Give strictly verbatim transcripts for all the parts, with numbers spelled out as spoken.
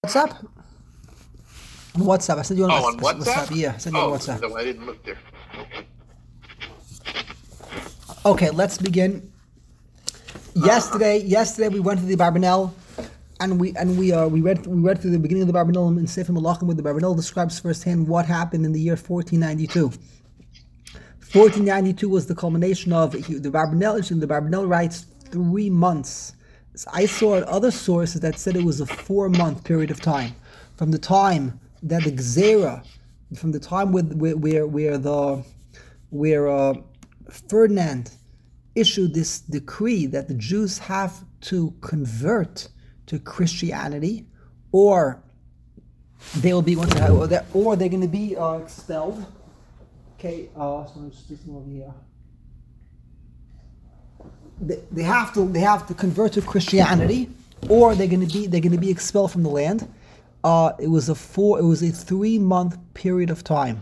WhatsApp? On WhatsApp. I sent you on Oh, on WhatsApp. WhatsApp? Yeah, I sent you on Oh, WhatsApp. no, I didn't look there. Okay. Okay, let's begin. Yesterday, yesterday we went to the Barbanel, and we and we uh, we read we read through the beginning of the Barbanel in Sefer Malachim, where the Barbanel describes firsthand what happened in the year fourteen ninety-two. fourteen ninety-two was the culmination of the Barbanel. The Barbanel writes three months. So I saw other sources that said it was a four-month period of time, from the time that the Gzera, from the time where where where, where the where uh, Ferdinand issued this decree that the Jews have to convert to Christianity, or they will be or they're, or they're going to be uh, expelled. Okay, uh, so I'm just looking over here. They, they have to they have to convert to Christianity, or they're going to be they're going to be expelled from the land. Uh, it was a four it was a three month period of time.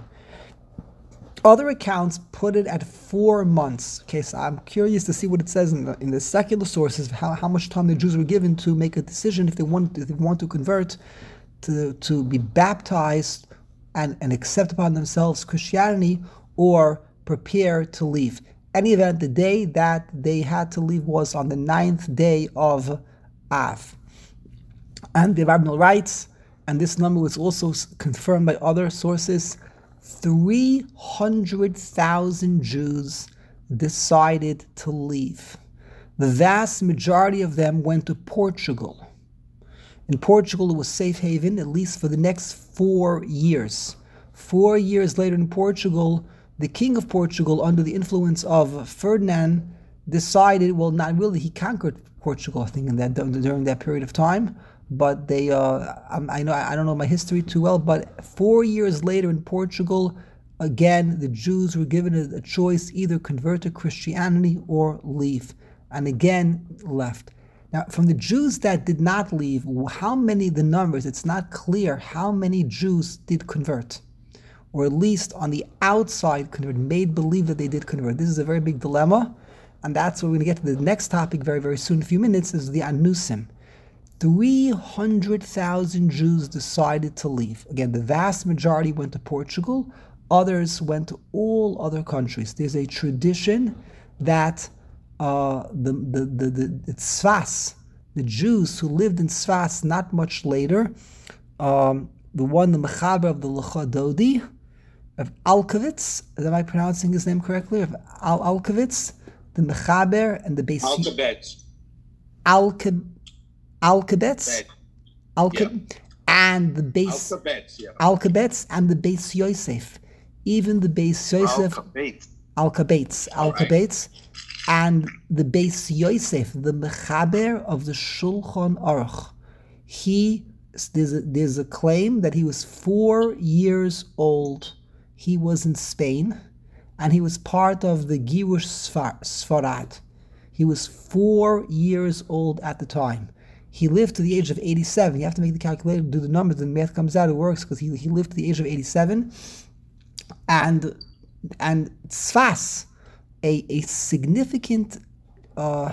Other accounts put it at four months. Okay, so I'm curious to see what it says in the in the secular sources, how, how much time the Jews were given to make a decision if they want if they want to convert, to to be baptized and, and accept upon themselves Christianity, or prepare to leave. Any event, the day that they had to leave was on the ninth day of Av. And the Rabbi writes, and this number was also confirmed by other sources, three hundred thousand Jews decided to leave. The vast majority of them went to Portugal. In Portugal, it was safe haven, at least for the next four years. Four years later in Portugal, the king of Portugal, under the influence of Ferdinand, decided, well, not really, he conquered Portugal, I think, in that during that period of time. But they, uh, I know, I don't know my history too well, but four years later in Portugal, again, the Jews were given a, a choice, either convert to Christianity or leave. And again, left. Now, from the Jews that did not leave, how many, the numbers, it's not clear how many Jews did convert, or at least on the outside convert, made believe that they did convert. This is a very big dilemma, and that's what we're going to get to the next topic very, very soon. In a few minutes is the Anusim. three hundred thousand Jews decided to leave. Again, the vast majority went to Portugal. Others went to all other countries. There's a tradition that uh, the, the, the, the, the Tzfas, the Jews who lived in Tzfas not much later, um, the one, the Mechaber of the Lecha Dodi, of Alkovitz, am I pronouncing his name correctly? Of Al Alkovitz, the Mechaber and the Beis Alkabetz. Alkabetz. Alkabetz, Alkab, Yeah. and the base Alkabetz, yeah. Alkabetz and the base Yosef, even the base Yosef, Alkabetz. Alkabetz, All right. Alkabetz, and the base Yosef, the Mechaber of the Shulchan Aruch. He there's a, there's a claim that he was four years old. He was in Spain, and he was part of the Girush Sfar, Sfarad. He was four years old at the time. He lived to the age of eighty-seven. You have to make the calculator, do the numbers, and the math comes out, it works, because he, he lived to the age of eighty-seven. And and Tzfas, a, a significant, uh,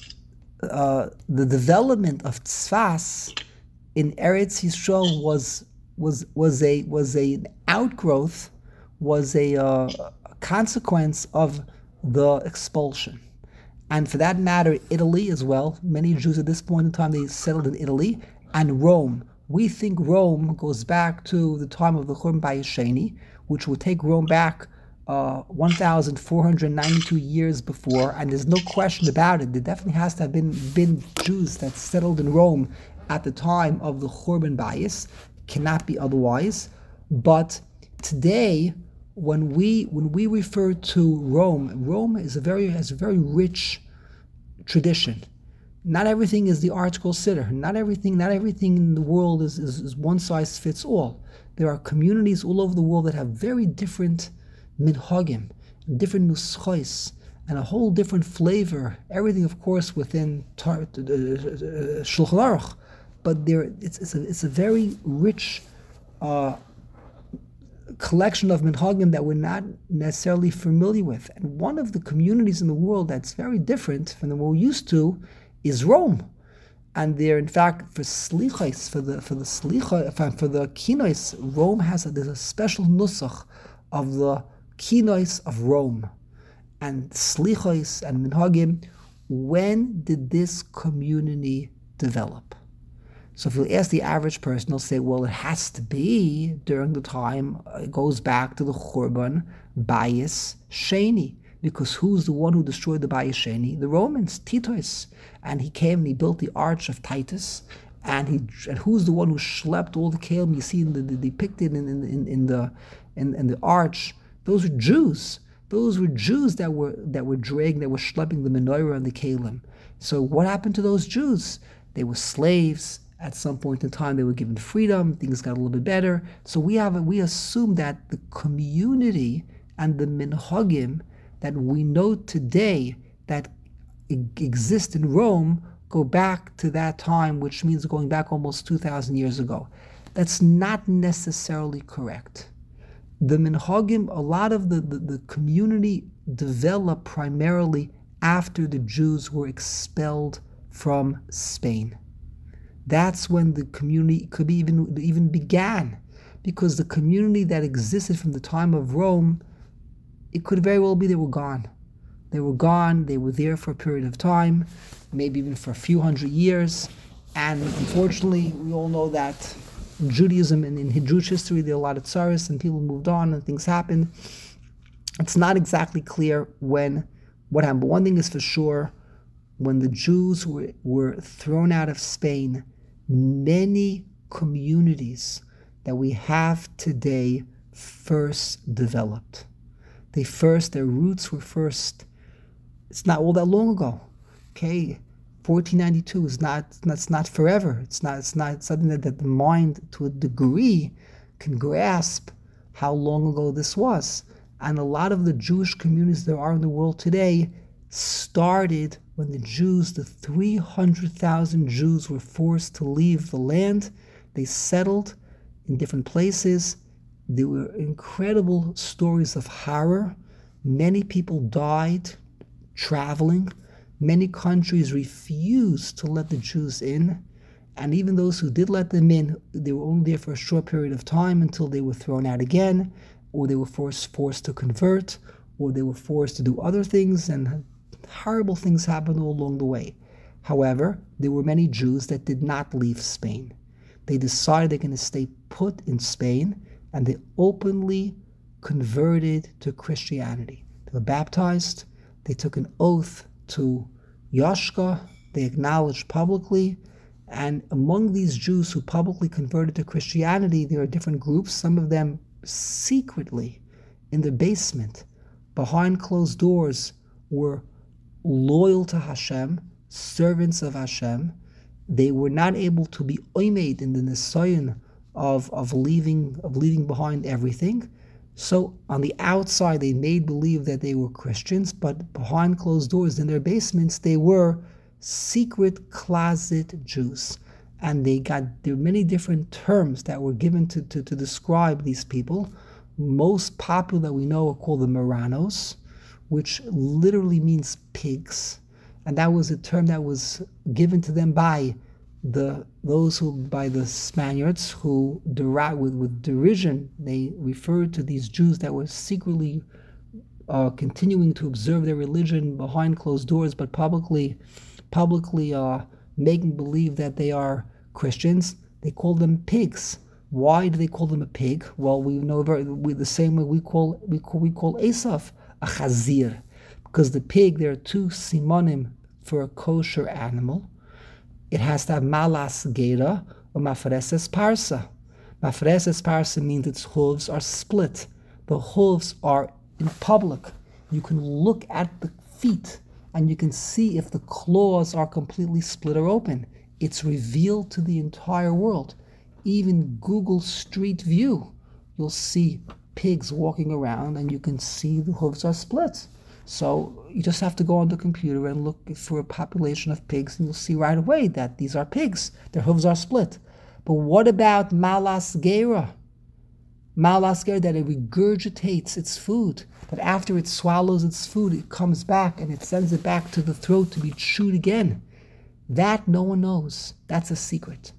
uh, the development of Tzfas in Eretz Yisrael was was was a was a an outgrowth, was a, uh, a consequence of the expulsion. And for that matter, Italy as well. Many Jews at this point in time, they settled in Italy, and Rome. We think Rome goes back to the time of the Churban Bayis Sheni, which would take Rome back uh, one thousand four hundred ninety-two years before, and there's no question about it. There definitely has to have been, been Jews that settled in Rome at the time of the Churban Bayis. Cannot be otherwise. But today, When we when we refer to Rome, Rome is a very has a very rich tradition. Not everything is the article sitter. Not everything not everything in the world is, is, is one size fits all. There are communities all over the world that have very different minhagim, different nuschos, and a whole different flavor. Everything, of course, within tar, uh, uh, Shulchan Aruch, but there it's it's a it's a very rich Uh, collection of minhagim that we're not necessarily familiar with. And one of the communities in the world that's very different from what we're used to is Rome. And there, in fact, for slichos, for the for the slicha, for, for the kinos, Rome has a, there's a special nusach of the kinos of Rome, and slichos and minhagim. When did this community develop? So if you ask the average person, they'll say, well, it has to be during the time, it goes back to the Churban Bayis Sheni, because who's the one who destroyed the Bayis Sheni? The Romans, Titus. And he came and he built the Arch of Titus, and he and who's the one who schlepped all the kelim you see in the, the depicted in, in, in, in the in, in the arch? Those were Jews. Those were Jews that were that were dragging, that were schlepping the menorah and the kelim. So what happened to those Jews? They were slaves. At some point in time, they were given freedom. Things got a little bit better. So we have we assume that the community and the minhagim that we know today that exist in Rome go back to that time, which means going back almost two thousand years ago. That's not necessarily correct. The minhagim, a lot of the, the, the community developed primarily after the Jews were expelled from Spain. That's when the community could be even even began, because the community that existed from the time of Rome, it could very well be they were gone. They were gone, they were there for a period of time, maybe even for a few hundred years, and unfortunately we all know that in Judaism and in Jewish history there are a lot of tsaris and people moved on and things happened. It's not exactly clear when, what happened, but one thing is for sure, when the Jews were, were thrown out of Spain, many communities that we have today first developed. They first, their roots were first, it's not all that long ago, okay? fourteen ninety-two is not, that's not forever. It's not, it's not something that, that the mind, to a degree, can grasp how long ago this was. And a lot of the Jewish communities there are in the world today started when the Jews, the three hundred thousand Jews, were forced to leave the land. They settled in different places. There were incredible stories of horror. Many people died traveling. Many countries refused to let the Jews in. And even those who did let them in, they were only there for a short period of time until they were thrown out again, or they were forced, forced to convert, or they were forced to do other things, and horrible things happened all along the way. However, there were many Jews that did not leave Spain. They decided they're going to stay put in Spain, and they openly converted to Christianity. They were baptized, they took an oath to Yashka, they acknowledged publicly, and among these Jews who publicly converted to Christianity, there are different groups, some of them secretly in the basement, behind closed doors, were loyal to Hashem, servants of Hashem. They were not able to be oimed in the nisayon of, of leaving of leaving behind everything. So on the outside they made believe that they were Christians, but behind closed doors in their basements they were secret closet Jews. And they got there were many different terms that were given to, to, to describe these people. Most popular that we know are called the Marranos, which literally means pigs, and that was a term that was given to them by the those who by the Spaniards who deri- with, with derision they referred to these Jews that were secretly uh, continuing to observe their religion behind closed doors, but publicly publicly uh, making believe that they are Christians. They called them pigs. Why do they call them a pig? Well, we know very we, the same way we call we call we call Esav a chazir, because the pig, there are two simonim for a kosher animal. It has to have malas gera or mafreses parsa. Mafreses parsa means its hooves are split. The hooves are in public. You can look at the feet and you can see if the claws are completely split or open. It's revealed to the entire world. Even Google Street View, you'll see pigs walking around and you can see the hooves are split. So you just have to go on the computer and look for a population of pigs and you'll see right away that these are pigs. Their hooves are split. But what about malas gera? Malas gera, that it regurgitates its food. That after it swallows its food, it comes back and it sends it back to the throat to be chewed again. That no one knows. That's a secret.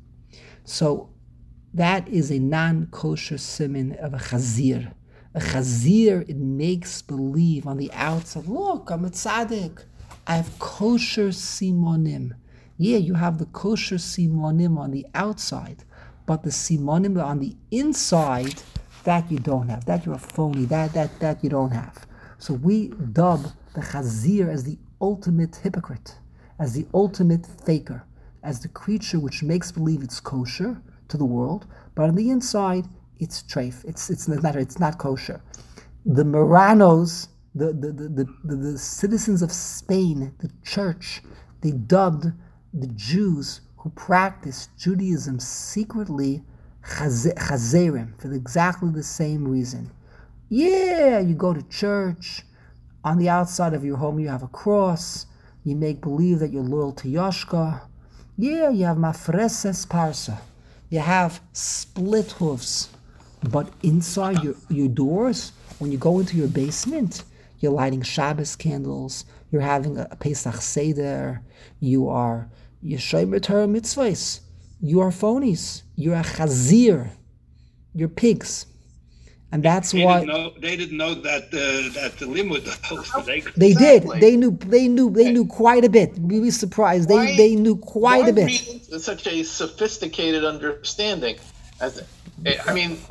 So that is a non-kosher siman of a chazir. A chazir, it makes believe on the outside, look, I'm a tzaddik. I have kosher simonim. Yeah, you have the kosher simonim on the outside, but the simonim on the inside, that you don't have. That you're a phony. That that that you don't have. So we dub the chazir as the ultimate hypocrite, as the ultimate faker, as the creature which makes believe it's kosher to the world, but on the inside it's treif. It's it's not it's not kosher. The Marranos, the the, the, the, the, the citizens of Spain, the church, they dubbed the Jews who practiced Judaism secretly chazerim for exactly the same reason. Yeah, you go to church. On the outside of your home, you have a cross. You make believe that you're loyal to Yoshka. Yeah, you have mafreses parsa. You have split hoofs. But inside your, your doors, when you go into your basement, you're lighting Shabbos candles. You're having a, a Pesach Seder. You are Yeshomer Torah mitzvahs. You are phonies. You're a chazir. You're pigs. And that's they why didn't know, they didn't know that uh, that the limud. They, they Exactly. did. They knew. They knew. They knew quite a bit. You'd be surprised. They Why- they knew quite Why a bit. read into such a sophisticated understanding? As I mean,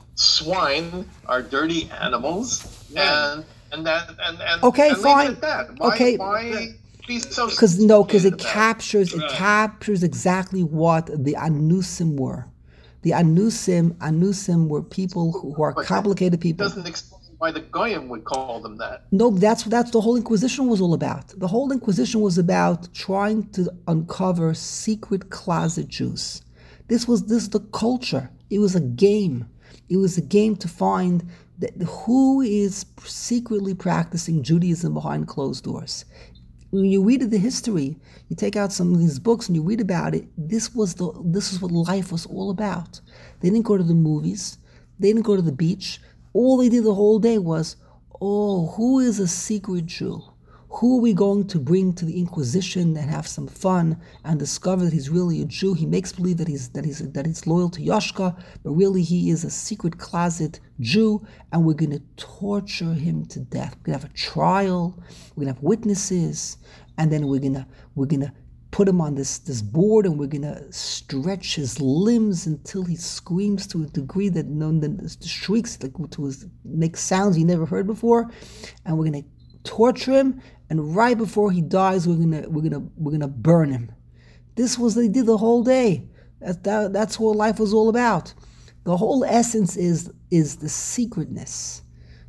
swine are dirty animals, Yeah. and and that and and Okay, and leave fine. it at that. Why, Okay. why be so? Because no, because it sophisticated about captures it Right. captures exactly what the anusim were. The anusim anusim were people who, who are But complicated It people. doesn't explain why the goyim would call them that. No, that's that's the whole Inquisition was all about. The whole Inquisition was about trying to uncover secret closet Jews. This was this is the culture. It was a game. It was a game to find that who is secretly practicing Judaism behind closed doors. When you read the history, you take out some of these books and you read about it. This was the this is what life was all about. They didn't go to the movies. They didn't go to the beach. All they did the whole day was, oh, who is a secret Jew? Who are we going to bring to the Inquisition and have some fun and discover that he's really a Jew? He makes believe that he's that he's that he's loyal to Yoshka, but really he is a secret closet Jew, and we're going to torture him to death. We're going to have a trial. We're going to have witnesses, and then we're gonna we're gonna put him on this this board, and we're gonna stretch his limbs until he screams to a degree that no the shrieks like to his, make sounds he never heard before, and we're gonna torture him. And right before he dies, we're gonna we're gonna we're gonna burn him. This was what they did the whole day. That, that that's what life was all about. The whole essence is is the secretness.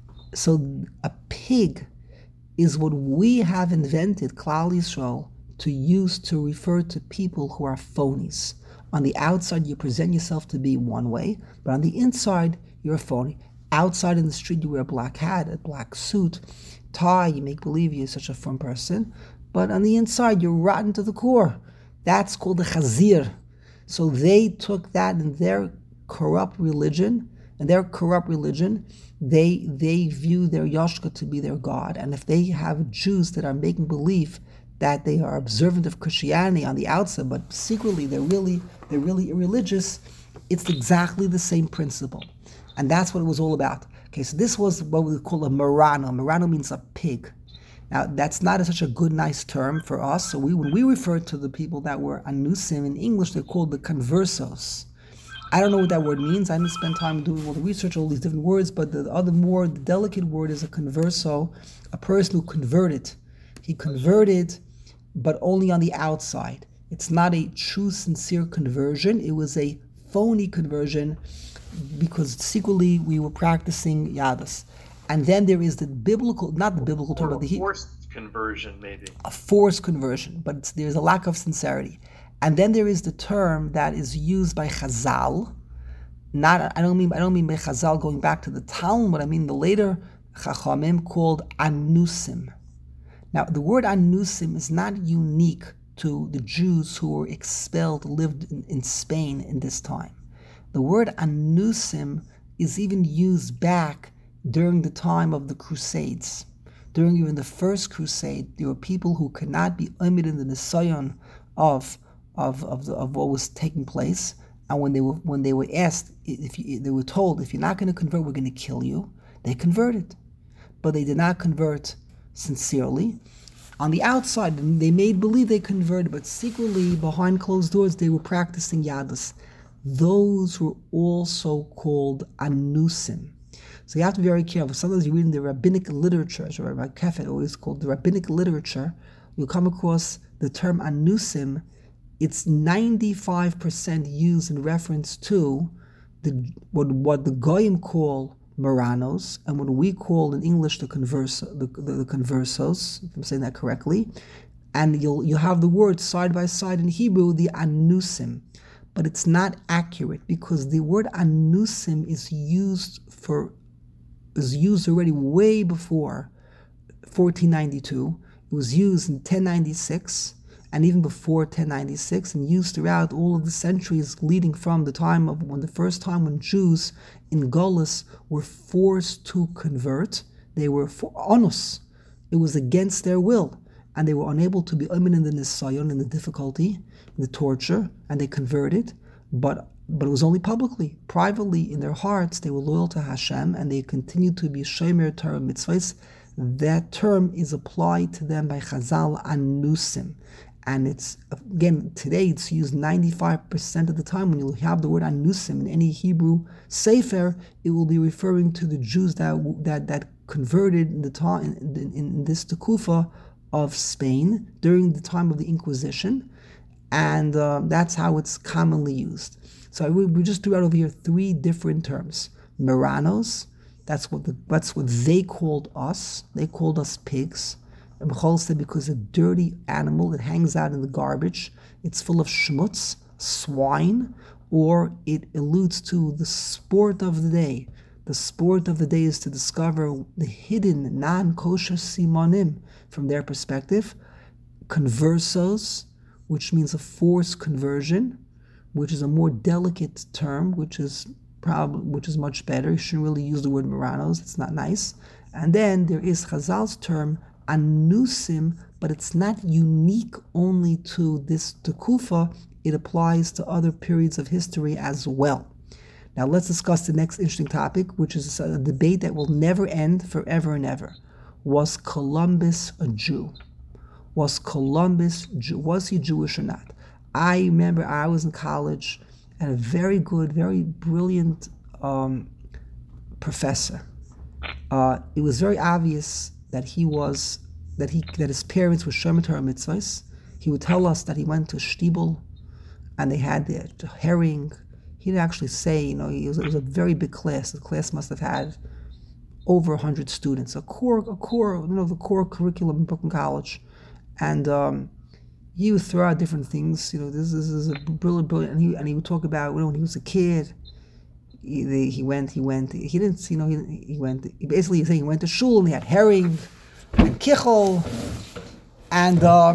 So a pig is what we have invented, Klal Yisrael, to use to refer to people who are phonies. On the outside, you present yourself to be one way, but on the inside, you're a phony. Outside in the street, you wear a black hat, a black suit, tie, you make believe you're such a fun person, but on the inside, you're rotten to the core. That's called the chazir. So they took that in their corrupt religion, and their corrupt religion, they they view their Yoshka to be their God. And if they have Jews that are making believe that they are observant of Christianity on the outside, but secretly they're really they're really irreligious, it's exactly the same principle. And that's what it was all about. Okay, so this was what we call a Marrano. Marrano means a pig. Now, that's not a, such a good, nice term for us. So we, when we refer to the people that were anusim in English, they're called the conversos. I don't know what that word means. I didn't spend time doing all the research, all these different words, but the other more delicate word is a converso, a person who converted. He converted, but only on the outside. It's not a true, sincere conversion. It was a phony conversion because secretly we were practicing Yadus. And then there is the biblical, not the biblical term, Or but the a he- forced conversion, maybe. a forced conversion, but it's, there's a lack of sincerity. And then there is the term that is used by Chazal. Not, I don't mean, I don't mean by Chazal going back to the Talmud, but I mean the later Chachamim called anusim. Now, the word anusim is not unique to the Jews who were expelled, lived in, in Spain in this time. The word anusim is even used back during the time of the Crusades. During even the first crusade, there were people who could not be omitted in the Nisayon of of of, the, of what was taking place. And when they were when they were asked, if you, they were told, if you're not going to convert, we're going to kill you. They converted, but they did not convert sincerely. On the outside, they made believe they converted, but secretly, behind closed doors, they were practicing Yadus. Those were also called Anusim. So you have to be very careful. Sometimes you read in the rabbinic literature, as Rabbi Kefet always called the rabbinic literature, you'll come across the term Anusim. It's ninety-five percent used in reference to the what, what the Goyim call Moranos, and what we call in English the converso, the, the, the conversos, if I'm saying that correctly. And you'll you'll have the word side by side in Hebrew, the Anusim. But it's not accurate because the word Anusim is used for is used already way before fourteen ninety-two. It was used in ten ninety-six. And even before ten ninety-six, and used throughout all of the centuries leading from the time of when the first time when Jews in Golis were forced to convert. They were for onus. It was against their will, and they were unable to be omen in the nisayon, in the difficulty, in the torture, and they converted. But but it was only publicly, privately in their hearts. They were loyal to Hashem, and they continued to be shomer Torah mitzvahs. That term is applied to them by Chazal Anusim. And it's, again, today it's used ninety-five percent of the time. When you have the word Anusim in any Hebrew sefer, it will be referring to the Jews that that, that converted in the time in, in this Tekufa of Spain during the time of the Inquisition. And uh, that's how it's commonly used. So we, we just threw out over here three different terms. Moranos, that's what the, that's what they called us. They called us pigs. And Bechol said because a dirty animal that hangs out in the garbage, it's full of schmutz, swine, or it alludes to the sport of the day. The sport of the day is to discover the hidden non-kosher simonim from their perspective. Conversos, which means a forced conversion, which is a more delicate term, which is probably which is much better. You shouldn't really use the word Moranos, it's not nice. And then there is Chazal's term Anusim, but it's not unique only to this Tekufa. It applies to other periods of history as well. Now let's discuss the next interesting topic, which is a debate that will never end forever and ever. Was Columbus a Jew? Was Columbus, was he Jewish or not? I remember I was in college and a very good, very brilliant um, professor. Uh, it was very obvious that he was, that he that his parents were shomer Torah mitzvahs. He would tell us that he went to Shtibel, and they had the herring. He didn't actually say, you know, he was, it was a very big class. The class must have had over a hundred students, a core, a core, you know, the core curriculum in Brooklyn College, and um, he would throw out different things. You know, this, this is a brilliant, brilliant, and he and he would talk about, you know, when he was a kid. He, they, he went, he went, he didn't, you know, he, he went, he basically he went to shul and he had herring and kichel, and uh,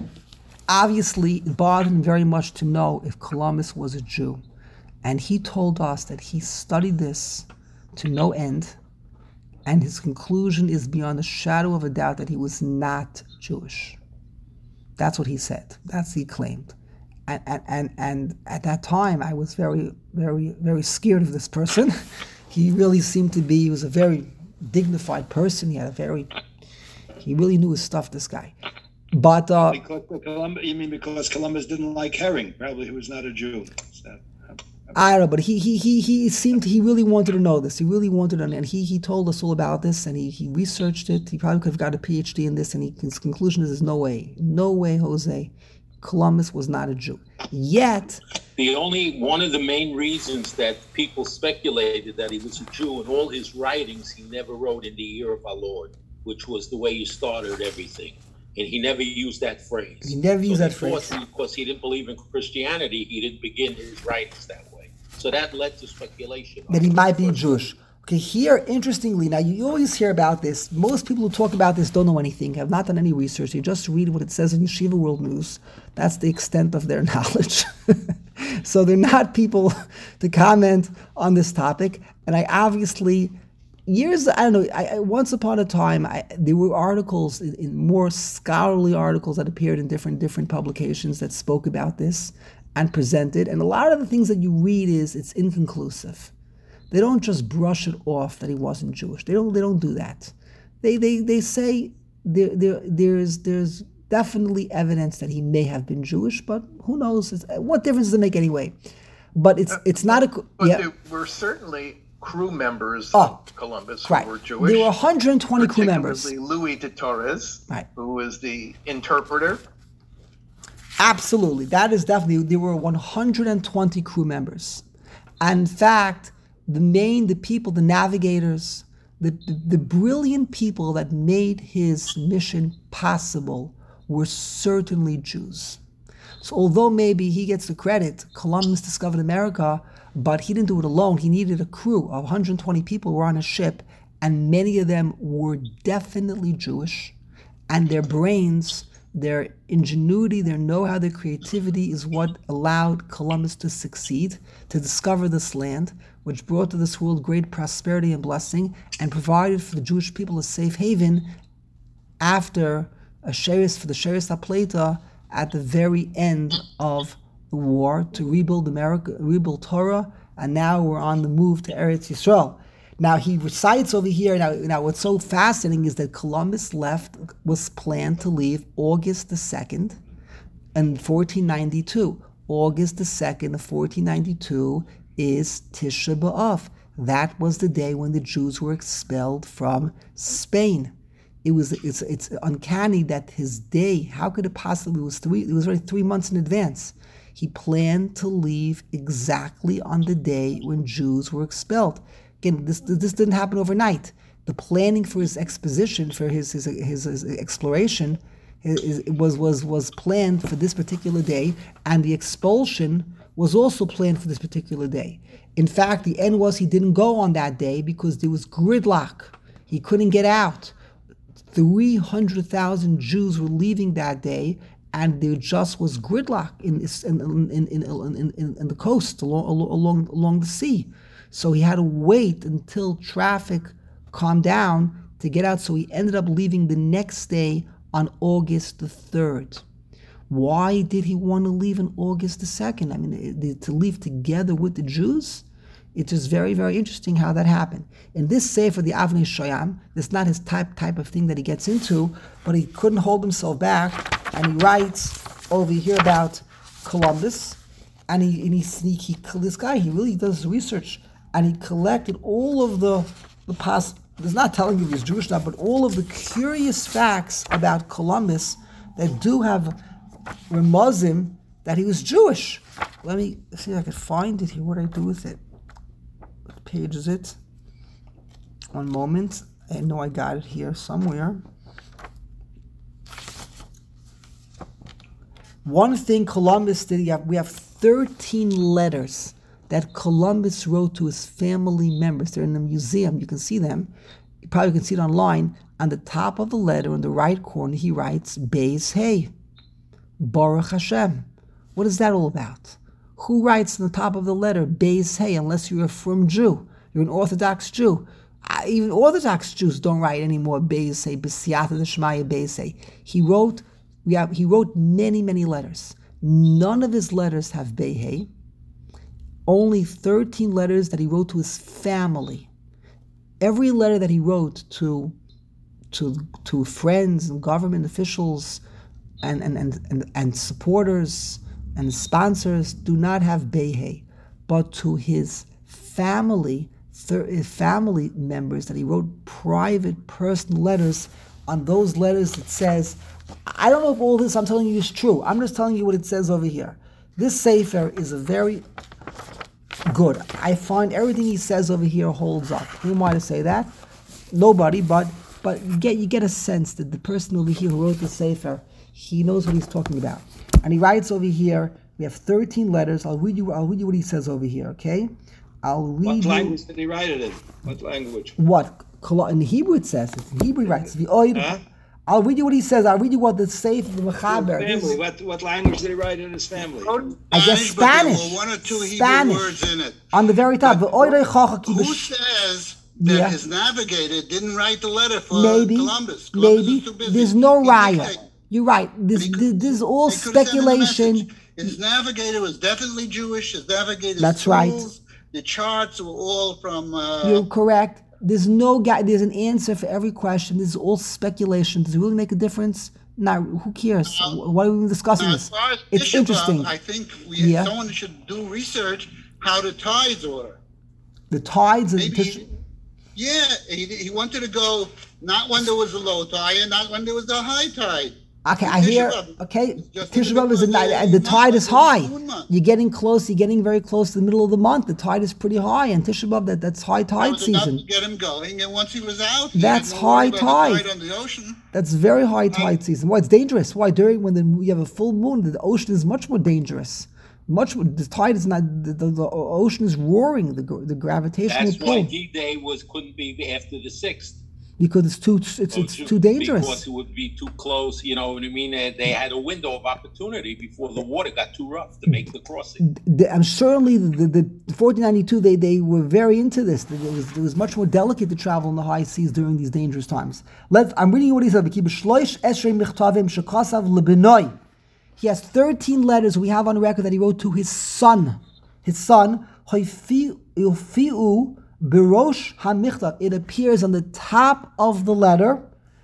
obviously it bothered him very much to know if Columbus was a Jew. And he told us that he studied this to no end, and his conclusion is beyond a shadow of a doubt that he was not Jewish. That's what he said. That's what he claimed. And, and, and, and at that time, I was very, very, very scared of this person. He really seemed to be, he was a very dignified person. He had a very, he really knew his stuff, this guy. But... Uh, because Columbus, you mean because Columbus didn't like herring? Probably he was not a Jew. So, I don't know, but he he he he seemed, he really wanted to know this. He really wanted to, and he, he told us all about this, and he, he researched it. He probably could have got a P H D in this, and he, his conclusion is, there's no way, no way, Jose, Columbus was not a Jew. Yet, the only one of the main reasons that people speculated that he was a Jew in all his writings, he never wrote in the year of our Lord, which was the way he started everything. And he never used that phrase. He never used so that phrase. Because he didn't believe in Christianity, he didn't begin his writings that way. So that led to speculation. That he might be Jewish. Okay, here, interestingly, now you always hear about this. Most people who talk about this don't know anything, have not done any research. They just read what it says in Yeshiva World News. That's the extent of their knowledge. So they're not people to comment on this topic. And I obviously years, I don't know, I, I, once upon a time, I, there were articles, in, in more scholarly articles that appeared in different different publications that spoke about this and presented. And a lot of the things that you read is, it's inconclusive. They don't just brush it off that he wasn't Jewish. They don't they don't do that. They they they say there, there there's there's definitely evidence that he may have been Jewish, but who knows? It's, what difference does it make anyway? But it's it's not a... But yeah. there were certainly crew members Oh, of Columbus right. who were Jewish. There were one hundred twenty crew members. Particularly Louis de Torres, Right. who was the interpreter. Absolutely. That is definitely... There were one hundred twenty crew members. And in fact, the main, the people, the navigators, the, the, the brilliant people that made his mission possible were certainly Jews. So although maybe he gets the credit, Columbus discovered America, but he didn't do it alone. He needed a crew of one hundred twenty people who were on a ship, and many of them were definitely Jewish, and their brains, their ingenuity, their know-how, their creativity is what allowed Columbus to succeed, to discover this land, which brought to this world great prosperity and blessing, and provided for the Jewish people a safe haven after a sheres, for the Sheres HaPleita, at the very end of the war, to rebuild America, rebuild Torah, and now we're on the move to Eretz Yisrael. Now he recites over here, now, now what's so fascinating is that Columbus left, was planned to leave August the second in fourteen ninety-two. August the second of fourteen ninety-two is Tisha B'Av. That was the day when the Jews were expelled from Spain. It was it's it's uncanny that his day, how could it possibly, it was three it was already three months in advance. He planned to leave exactly on the day when Jews were expelled. Again, this this didn't happen overnight. The planning for his exposition, for his his his, his exploration, his, was was was planned for this particular day, and the expulsion was also planned for this particular day. In fact, the end was he didn't go on that day because there was gridlock. He couldn't get out. three hundred thousand Jews were leaving that day, and there just was gridlock in in in in, in, in, in the coast along along along the sea. So he had to wait until traffic calmed down to get out. So he ended up leaving the next day on August the third. Why did he want to leave on August the second? I mean, to leave together with the Jews? It's just very, very interesting how that happened. In this Sefer, the Avnei Shoyam, it's not his type type of thing that he gets into, but he couldn't hold himself back, and he writes over here about Columbus, and he, and he, he, he this guy, he really does research, and he collected all of the, the past, it's not telling you he was Jewish now, but all of the curious facts about Columbus that do have remuzim that he was Jewish. Let me see if I can find it here, what I do with it. What page is it? One moment. I know I got it here somewhere. One thing Columbus did, we have, we have thirteen letters that Columbus wrote to his family members. They're in the museum. You can see them. You probably can see it online. On the top of the letter, in the right corner, he writes, Beis Hey, Baruch Hashem. What is that all about? Who writes on the top of the letter, Beis Hey, unless you're a frum Jew? You're an Orthodox Jew. Uh, even Orthodox Jews don't write anymore Beis Hey, B'siyata D'Shmaya Beis Hey. He wrote, we have, he wrote many, many letters. None of his letters have Beis Hey. Only thirteen letters that he wrote to his family. Every letter that he wrote to to to friends and government officials and and, and, and, and supporters and sponsors do not have Beis Hey. But to his family, thir- family members that he wrote private, personal letters, on those letters it says, I don't know if all this I'm telling you is true. I'm just telling you what it says over here. This Sefer is a very good. I find everything he says over here holds up. Who am I to say that? Nobody, but but you get you get a sense that the person over here who wrote the Sefer, he knows what he's talking about. And he writes over here, we have thirteen letters. I'll read you I'll read you what he says over here, okay? I'll read What you, language did he write it in? What language? What? In Hebrew it says it. In Hebrew he writes the oid. Huh? I'll read you what he says. I'll read you what the Sefer, the Mechaber. Family. What what language did he write in his family? I guess Spanish. But there were one or two Spanish. Hebrew words in it. On the very top, the oid Who says that Yeah. his navigator didn't write the letter for Maybe, Columbus. Columbus maybe. was too busy. There's no He raya. dictated. You're right. This, He this, could- this is all They could have sent him a speculation. message. His navigator was definitely Jewish. His navigator's That's right. tools, the charts were all from. Uh, You're correct. There's no guy. There's an answer for every question. This is all speculation. Does it really make a difference? No. Who cares? Why are we even discussing now, this? as far as It's Tisha B'Av, interesting. I think we, Yeah. someone should do research how the tides order. The tides and Maybe, Tish- yeah, he, he wanted to go not when there was a low tide and not when there was a high tide. Okay, I Tisha hear. B'Av Okay, is just Tisha in the B'Av is a middle of night, the and the month, tide like is the high. moon month. You're getting close. You're getting very close to the middle of the month. The tide is pretty high, and Tisha B'Av that, that's high That tide was enough season. to get him going, and once he was out, he That's had no worry high about the tide. tide on the ocean. That's very high tide season. Why it's dangerous? Why during when the, you have a full moon, the ocean is much more dangerous. Much more, the tide is not. The, the, the ocean is roaring. The gr- the gravitational That's pull why D-Day was couldn't be after the sixth. because it's too it's it's Because too dangerous. Because it would be too close. You know what I mean? They, they had a window of opportunity before the water got too rough to make the crossing. The- I'm certainly the, the, the fourteen ninety-two. They they were very into this. It was it was much more delicate to travel in the high seas during these dangerous times. Let I'm reading you what he said. He has thirteen letters we have on record that he wrote to his son. His son. Birosh hamichtav. It appears on the top of the letter.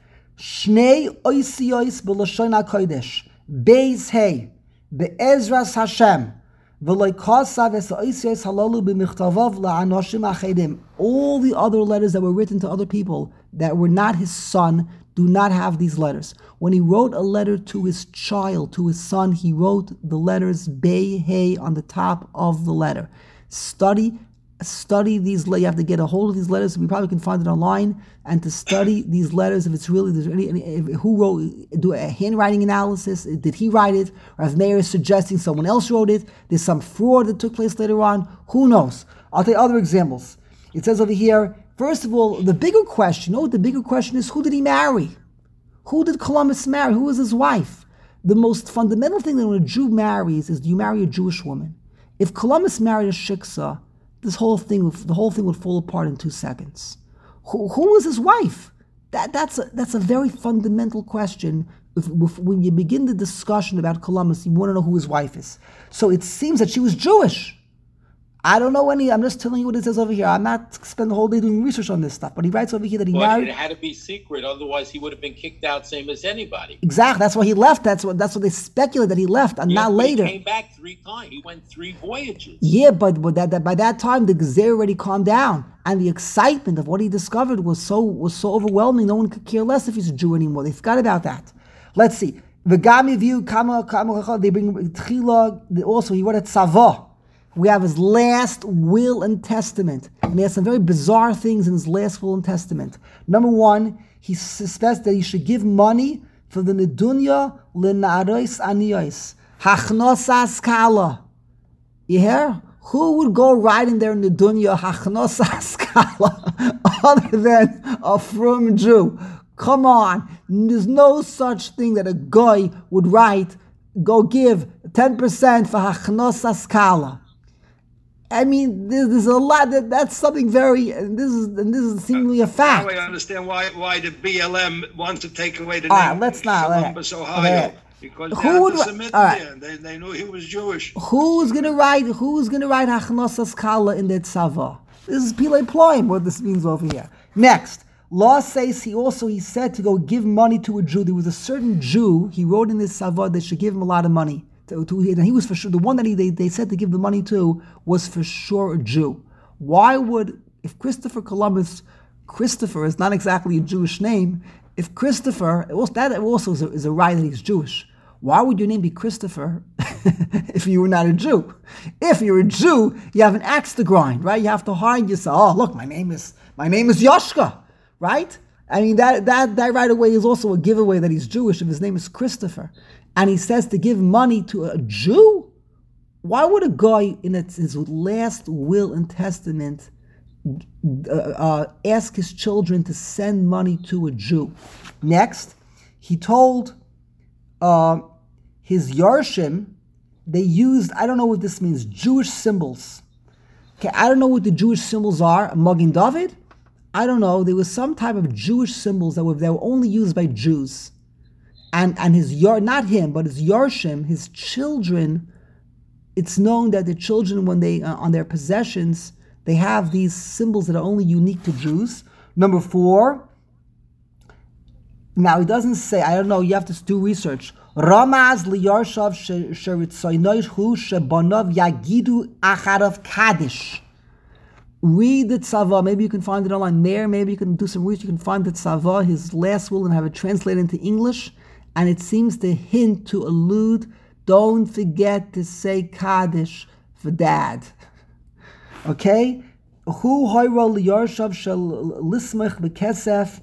Shnei oisiyos b'lashon hakodesh. Beis hey. Be'ezras Hashem. V'loy kosav es oisiyos halalu b'michtavav la'anoshim achedim. All the other letters that were written to other people that were not his son do not have these letters. When he wrote a letter to his child, to his son, he wrote the letters Bei Hey on the top of the letter. Study Study these. You have to get a hold of these letters. We probably can find it online. And to study these letters, if it's really there's any, any if, who wrote, do a handwriting analysis. Did he write it, or if Meir is suggesting someone else wrote it? There's some fraud that took place later on. Who knows? I'll take other examples. It says over here. First of all, the bigger question. You know what the bigger question is? Who did he marry? Who did Columbus marry? Who was his wife? The most fundamental thing that when a Jew marries is, do you marry a Jewish woman? If Columbus married a shiksa, this whole thing, the whole thing would fall apart in two seconds. Who, who was his wife? That that's a, that's a very fundamental question. If, if, when you begin the discussion about Columbus, you want to know who his wife is. So it seems that she was Jewish. I don't know any. I'm just telling you what it says over here. I'm not spending the whole day doing research on this stuff. But he writes over here that he But married. it had to be secret, otherwise he would have been kicked out, same as anybody. Exactly. That's why he left. That's what. That's what they speculate that he left, and Yeah, not but later. He came back three times. He went three voyages. Yeah, but, but that, that by that time the Gezer already calmed down, and the excitement of what he discovered was so was so overwhelming. No one could care less if he's a Jew anymore. They forgot about that. Let's see. V'gami view kama kama. They bring Tchila. Also, he wrote a tzava. We have his last will and testament, and he has some very bizarre things in his last will and testament. Number one, he suspects that he should give money for the nedunya lenaros aniyos hachnosas kala. You hear? Who would go right in there nedunya hachnosas kala other than a frum Jew? Come on, there's no such thing that a guy would write. Go give ten percent for hachnosas kala. I mean, there's, there's a lot that that's something very. And this is and this is seemingly a fact. Now I understand why why the B L M wants to take away the All name right, let's not- Columbus, okay. Ohio, Okay. because Who they're would- anti-Semitic all right. there. They, they knew he was Jewish. Who's gonna write? Who's gonna write hachnosas kala in that tzava? This is pilei ploim. What this means over here. Next, law says he also he said to go give money to a Jew. There was a certain Jew. He wrote in this tzava that should give him a lot of money. To, to, and he was for sure the one that he, they, they said to give the money to was for sure a Jew. Why would if Christopher Columbus? Christopher is not exactly a Jewish name. If Christopher, also, that also is a, is a right that he's Jewish. Why would your name be Christopher if you were not a Jew? If you're a Jew, you have an axe to grind, right? You have to hide yourself. Oh, look, my name is my name is Yoshka, right? I mean that that that right away is also a giveaway that he's Jewish if his name is Christopher. And he says to give money to a Jew? Why would a guy in his last will and testament uh, uh, ask his children to send money to a Jew? Next, he told uh, his Yarshim, they used, I don't know what this means, Jewish symbols. Okay, I don't know what the Jewish symbols are. Magen David? I don't know, there was some type of Jewish symbols that were that were only used by Jews. And and his yar not him, but his Yarshim, his children, it's known that the children, when they uh, on their possessions, they have these symbols that are only unique to Jews. Number four. Now he doesn't say, I don't know, you have to do research. Ramaz liyarshav sheritzoynoich hu shebanav yagidu acharav kaddish. Read the tzava. Maybe you can find it online there. Maybe you can do some research. You can find the tzava, his last will, and have it translated into English. And it seems to hint, to allude, don't forget to say kaddish for dad. Okay? Hu hoyra liyarshav shel lismech bekesef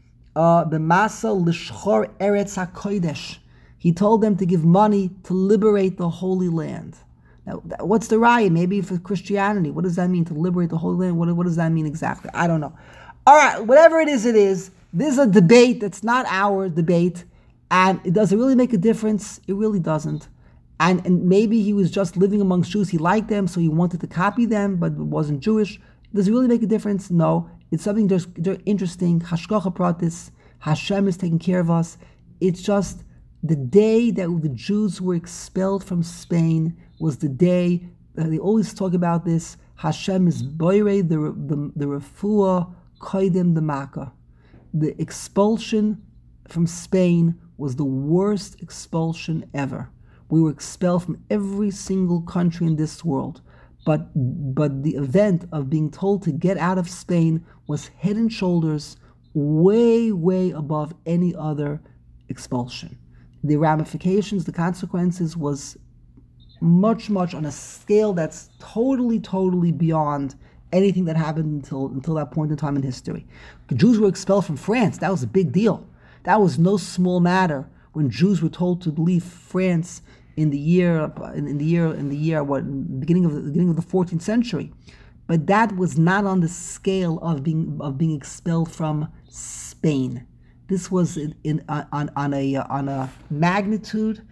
b'masa lishchor eretz hakodesh. He told them to give money to liberate the Holy Land. Now, what's the raya? Maybe for Christianity. What does that mean, to liberate the Holy Land? What, what does that mean exactly? I don't know. All right, whatever it is, it is. This is a debate that's not our debate. And it does it really make a difference? It really doesn't. And, and maybe he was just living amongst Jews. He liked them, so he wanted to copy them, but wasn't Jewish. Does it really make a difference? No. It's something just interesting. Hashgacha pratis. Hashem is taking care of us. It's just the day that the Jews were expelled from Spain was the day, uh, they always talk about this, Hashem is boire the the, the refuah koidem the makkah. The expulsion from Spain was the worst expulsion ever. We were expelled from every single country in this world. But but the event of being told to get out of Spain was head and shoulders way, way above any other expulsion. The ramifications, the consequences was much, much on a scale that's totally, totally beyond anything that happened until until that point in time in history. The Jews were expelled from France. That was a big deal. That was no small matter when Jews were told to leave France in the year in, in the year in the year what beginning of the beginning of the fourteenth century. But that was not on the scale of being of being expelled from Spain. This was in, in on on a on a magnitude,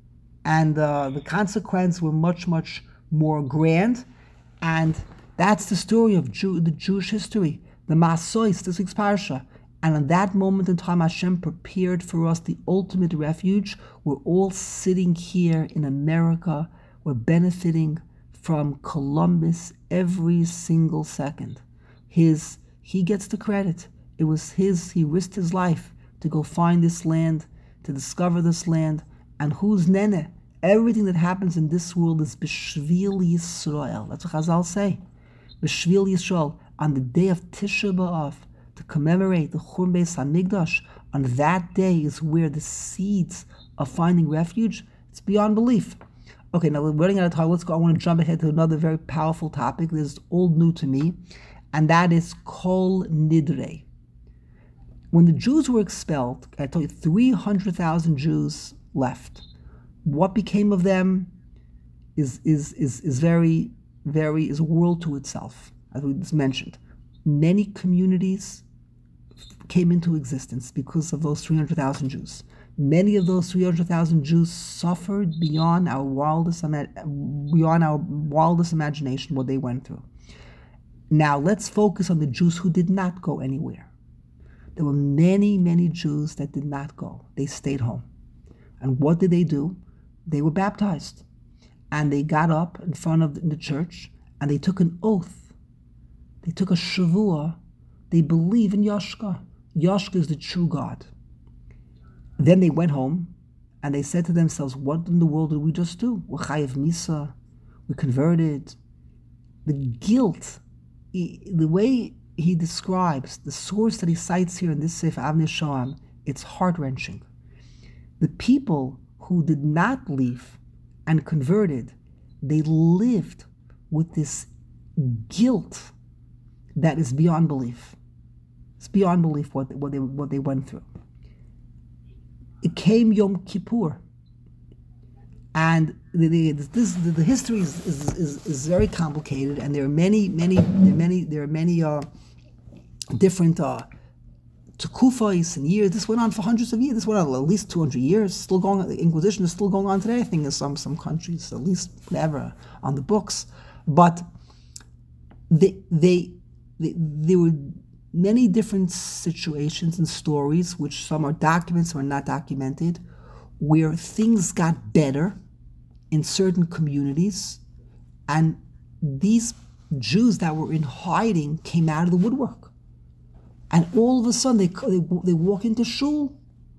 and uh, the consequences were much much more grand, and that's the story of Jew, the Jewish history, the Masois, this week's parsha. And in that moment in time, Hashem prepared for us the ultimate refuge. We're all sitting here in America. We're benefiting from Columbus every single second. His he gets the credit. It was his, he risked his life to go find this land, to discover this land. And who's Nene? Everything that happens in this world is B'Shvil Yisrael. That's what Chazal say. B'Shvil Yisrael. On the day of Tisha B'Av, to commemorate the Churban Beis Hamikdash, on that day is where the seeds of finding refuge, it's beyond belief. Okay, now we're running out of time. Let's go. I want to jump ahead to another very powerful topic. This is old new to me, and that is Kol Nidre. When the Jews were expelled, I told you three hundred thousand Jews left. What became of them is is is is very, very, is a world to itself, as we just mentioned. Many communities came into existence because of those three hundred thousand Jews. Many of those three hundred thousand Jews suffered beyond our wildest beyond our wildest imagination what they went through. Now let's focus on the Jews who did not go anywhere. There were many, many Jews that did not go. They stayed home. And what did they do? They were baptized. And they got up in front of the church and they took an oath. They took a shavua. They believe in Yashka. Yashka is the true God. Then they went home and they said to themselves, what in the world did we just do? We're chayav misa. We converted. The guilt, he, the way he describes, the source that he cites here in this Sefer Avnei Shoam, it's heart-wrenching. The people who did not leave and converted, they lived with this guilt that is beyond belief. It's beyond belief what, what, they, what they went through. It came Yom Kippur. And the, the, this, the, the history is, is, is, is very complicated, and there are many, many, there are many, there are many uh, different uh, tekufos and years. This went on for hundreds of years. This went on at least two hundred years. Still going on. The Inquisition is still going on today, I think, in some, some countries, at least whatever, on the books. But they, they, they, they were many different situations and stories, which some are documented, some are not documented, where things got better in certain communities, and these Jews that were in hiding came out of the woodwork. And all of a sudden, they, they, they walk into shul.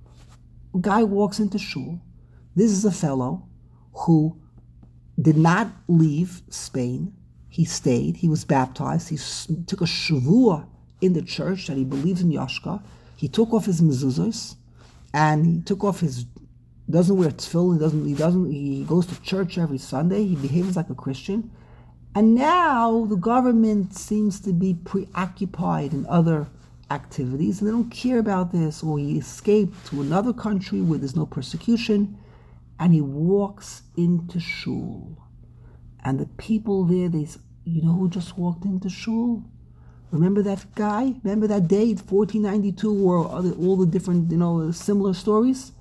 A guy walks into shul. This is a fellow who did not leave Spain. He stayed. He was baptized. He took a shavua in the church that he believes in Yashka. He took off his mezuzahs, and he took off his, doesn't wear tefillin, he doesn't, he doesn't, he goes to church every Sunday. He behaves like a Christian. And now the government seems to be preoccupied in other activities, and they don't care about this. Or he escaped to another country where there's no persecution, and he walks into shul. And the people there, they, you know who just walked into shul? Remember that guy? Remember that day, fourteen ninety-two, or other, all the different, you know, similar stories?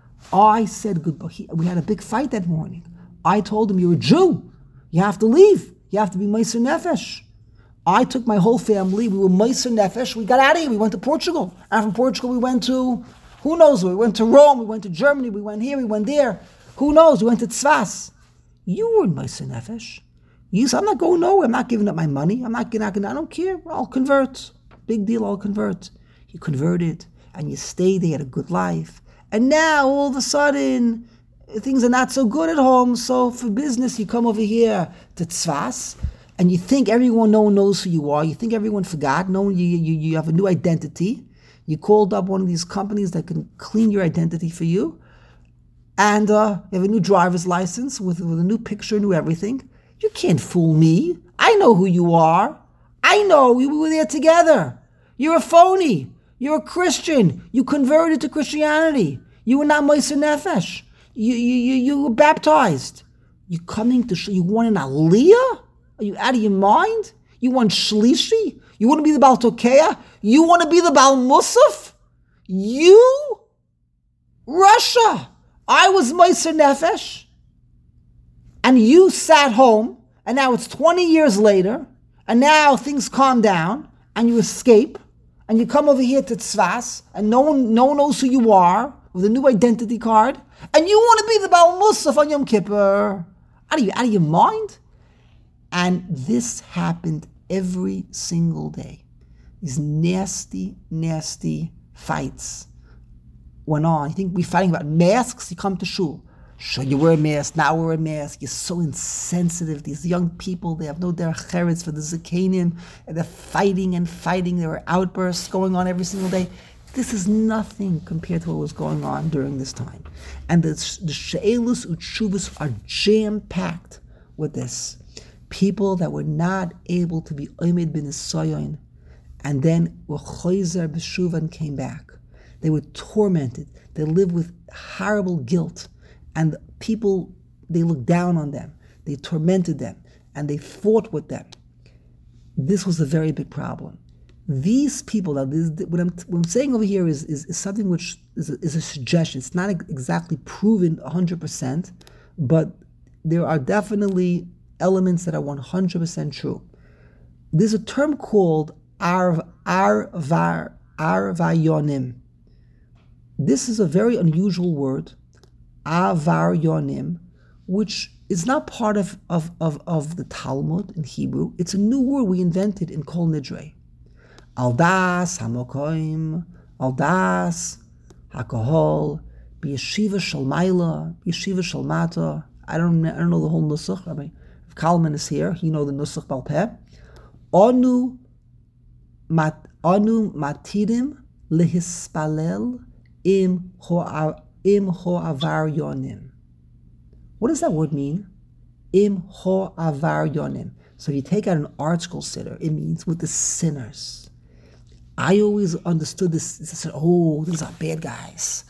I said goodbye. We had a big fight that morning. I told him, you're a Jew. You have to leave. You have to be Meiser Nefesh. I took my whole family. We were Meiser Nefesh. We got out of here. We went to Portugal. And from Portugal, we went to, who knows where? We went to Rome. We went to Germany. We went here. We went there. Who knows? We went to Tzfas. You were in Meiser Nefesh. You said, I'm not going nowhere. I'm not giving up my money. I'm not going to, I don't care. I'll convert. Big deal, I'll convert. You converted, and you stayed there, had a good life. And now, all of a sudden, things are not so good at home. So for business, you come over here to Tzfas, and you think everyone, no one knows who you are. You think everyone forgot. No one, you, you, you have a new identity. You called up one of these companies that can clean your identity for you. And uh, you have a new driver's license with, with a new picture, new everything. You can't fool me. I know who you are. I know we were there together. You're a phony. You're a Christian. You converted to Christianity. You were not Meiser Nefesh. You, you, you, you were baptized. You coming to, you want an Aliyah? Are you out of your mind? You want Shlishi? You want to be the Baal Tokeah? You want to be the Baal Musaf? You? Russia. I was Meiser Nefesh. And you sat home, and now it's twenty years later, and now things calm down, and you escape, and you come over here to Tzfas, and no one, no one knows who you are, with a new identity card, and you want to be the Baal Musaf on Yom Kippur. Out of, you, out of your mind? And this happened every single day. These nasty, nasty fights went on. You think we're fighting about masks? You come to shul. Sure, you wear a mask, now wear a mask. You're so insensitive. These young people, they have no derech eretz for the Zakanim, and they're fighting and fighting. There were outbursts going on every single day. This is nothing compared to what was going on during this time. And the, the she'elus utshuvas are jam-packed with this. People that were not able to be omed bin Isayon, and then were choizer b'shuva and came back. They were tormented. They lived with horrible guilt. And people, they looked down on them. They tormented them. And they fought with them. This was a very big problem. These people, now this, what, I'm, what I'm saying over here is, is, is something which is a, is a suggestion. It's not exactly proven one hundred percent, but there are definitely elements that are one hundred percent true. There's a term called Arv, Arvar, Arvayonim. This is a very unusual word, Avar Yonim, which is not part of, of, of, of the Talmud in Hebrew. It's a new word we invented in Kol Nidre. Aldas Hamokoim, Aldas Hakohol, B'yeshiva Shalmaila, B'yeshiva Shalmata. I don't, I don't know the whole Nusach. I mean, if Kalman is here, he know the Nusach Baal Peh. Onu mat, Onu matidim lehispalel im ho'ar Im ho'avar yonim. What does that word mean? Im ho'avar yonim. So if you take out an article sitter, it means with the sinners. I always understood this. I said, oh, these are bad guys.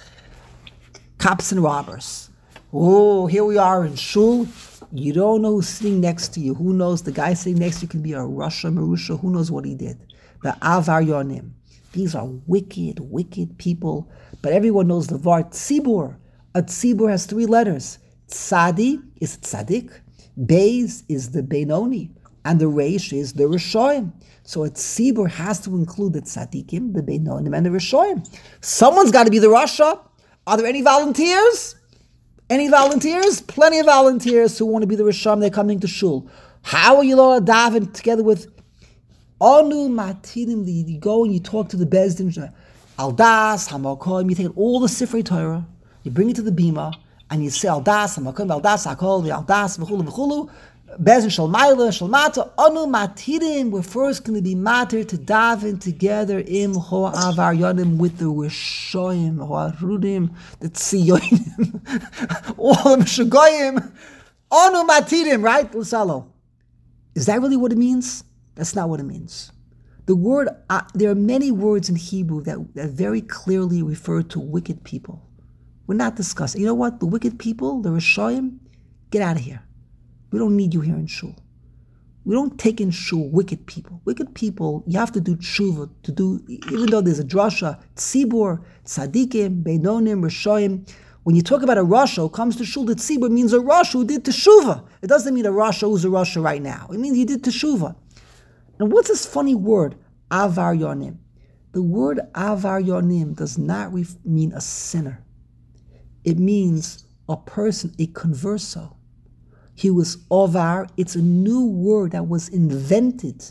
Cops and robbers. Oh, here we are in shul. You don't know who's sitting next to you. Who knows? The guy sitting next to you can be a Rasha, Marusha. Who knows what he did? The avar yonim. These are wicked, wicked people. But everyone knows the var tzibur. A tzibur has three letters. Tzadi is tzadik. Beis is the Benoni. and the Reish is the Rishoyim. So a tzibur has to include the tzaddikim, the beinonim, and the Rishoyim. Someone's got to be the Rasha. Are there any volunteers? Any volunteers? Plenty of volunteers who want to be the Risham. They're coming to shul. How are you all daven together with Anu Matinim? You go and you talk to the Bezdin, Aldas, Hamakoim. You take all the Sifrei Torah, you bring it to the Bima, and you say Aldas, Hamakoim, Aldas, Hakol, Aldas, V'chulu, V'chulu. Bezin Shalmaila, Shalmata, Anu Matirim. We're first going to be matter to daven together im Ho Avar Yonim with the Rishoyim, Ho Arudim, the Tziyonim, all the Meshugoyim. Anu Matirim, right? Lusalo. Is that really what it means? That's not what it means. The word, uh, there are many words in Hebrew that, that very clearly refer to wicked people. We're not discussing. You know what? The wicked people, the Rishoyim, get out of here. We don't need you here in shul. We don't take in shul wicked people. Wicked people, you have to do tshuva, to do, even though there's a drasha, tzibur, tzadikim, beinonim, rishoyim. When you talk about a rasha who comes to shul, the tzibur means a rasha who did teshuva. It doesn't mean a rasha who's a rasha right now. It means he did teshuva. And what's this funny word, avar yonim? The word avar yonim does not ref- mean a sinner. It means a person, a converso. He was ovar. It's a new word that was invented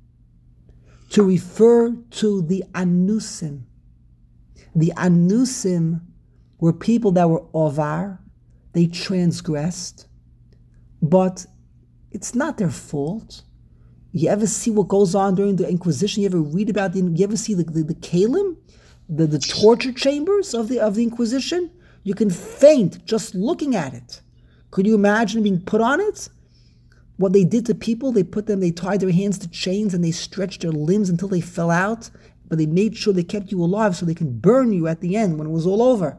to refer to the anusim. The anusim were people that were ovar. They transgressed, but it's not their fault. You ever see what goes on during the Inquisition? You ever read about the? You ever see the the, the kalim, the, the torture chambers of the of the Inquisition? You can faint just looking at it. Could you imagine being put on it? What they did to people, they put them, they tied their hands to chains and they stretched their limbs until they fell out, but they made sure they kept you alive so they can burn you at the end when it was all over.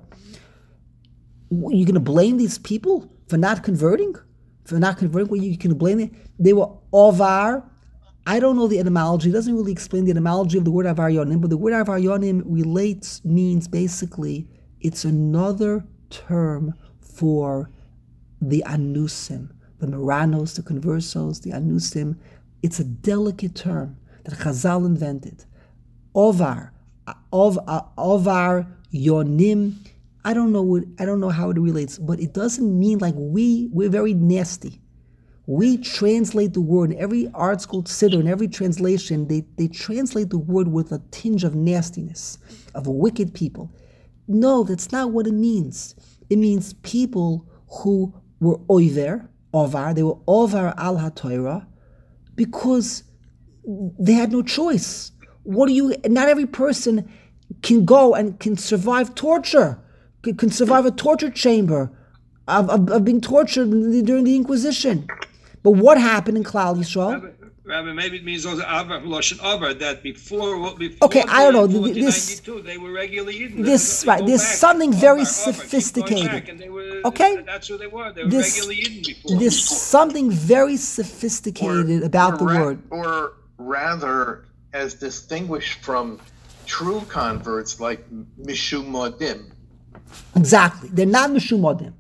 Are you going to blame these people for not converting? For not converting? Well, you can blame them. They were ovar. I don't know the etymology. It doesn't really explain the etymology of the word avar yonim, but the word avar yonim relates, means basically, it's another term for the anusim, the Maranos, the conversos, the anusim. It's a delicate term that Chazal invented. Ovar, ov, uh, ovar, yonim. I don't know what, I don't know how it relates, but it doesn't mean like we, we're very nasty. We translate the word in every art school siddur, in every translation, they, they translate the word with a tinge of nastiness, of wicked people. No, that's not what it means. It means people who were oiver, ovar, they were ovar al ha-Torah, because they had no choice. What do you, not every person can go and can survive torture, can, can survive a torture chamber of, of, of being tortured during the Inquisition. But what happened in Klal Yisrael? Rabbi, Rabbi, maybe it means also Avar, Lashon Avar, that before, before okay, I don't know. This, they were regularly eaten. This, they, right, they there's back. something very Avar, sophisticated. Avar, and they were, okay? That's who they were. They were this, regularly eaten before. There's something very sophisticated or, about or the ra- word. Or rather, as distinguished from true converts like Mishum Modim. Exactly. They're not Mishum Modim.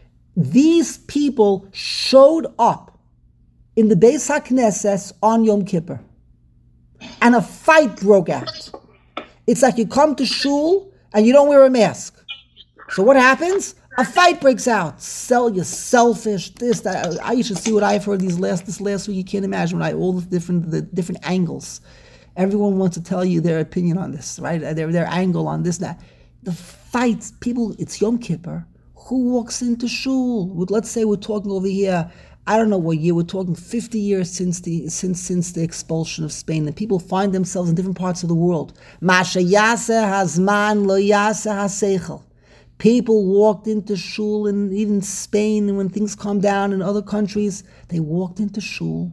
These people showed up in the Beis HaKnesses on Yom Kippur, and a fight broke out. It's like you come to shul and you don't wear a mask. So what happens? A fight breaks out. Sell, you're selfish. This, that. I should see what I've heard these last this last week. You can't imagine what I all the different the different angles. Everyone wants to tell you their opinion on this, right? Their their angle on this, that. The fights, people. It's Yom Kippur. Who walks into shul? Let's say we're talking over here. I don't know what year, we're talking fifty years since the since since the expulsion of Spain, and people find themselves in different parts of the world. Masha yase hazman lo yase haseichel. People walked into shul in even Spain, and when things calm down in other countries, they walked into shul.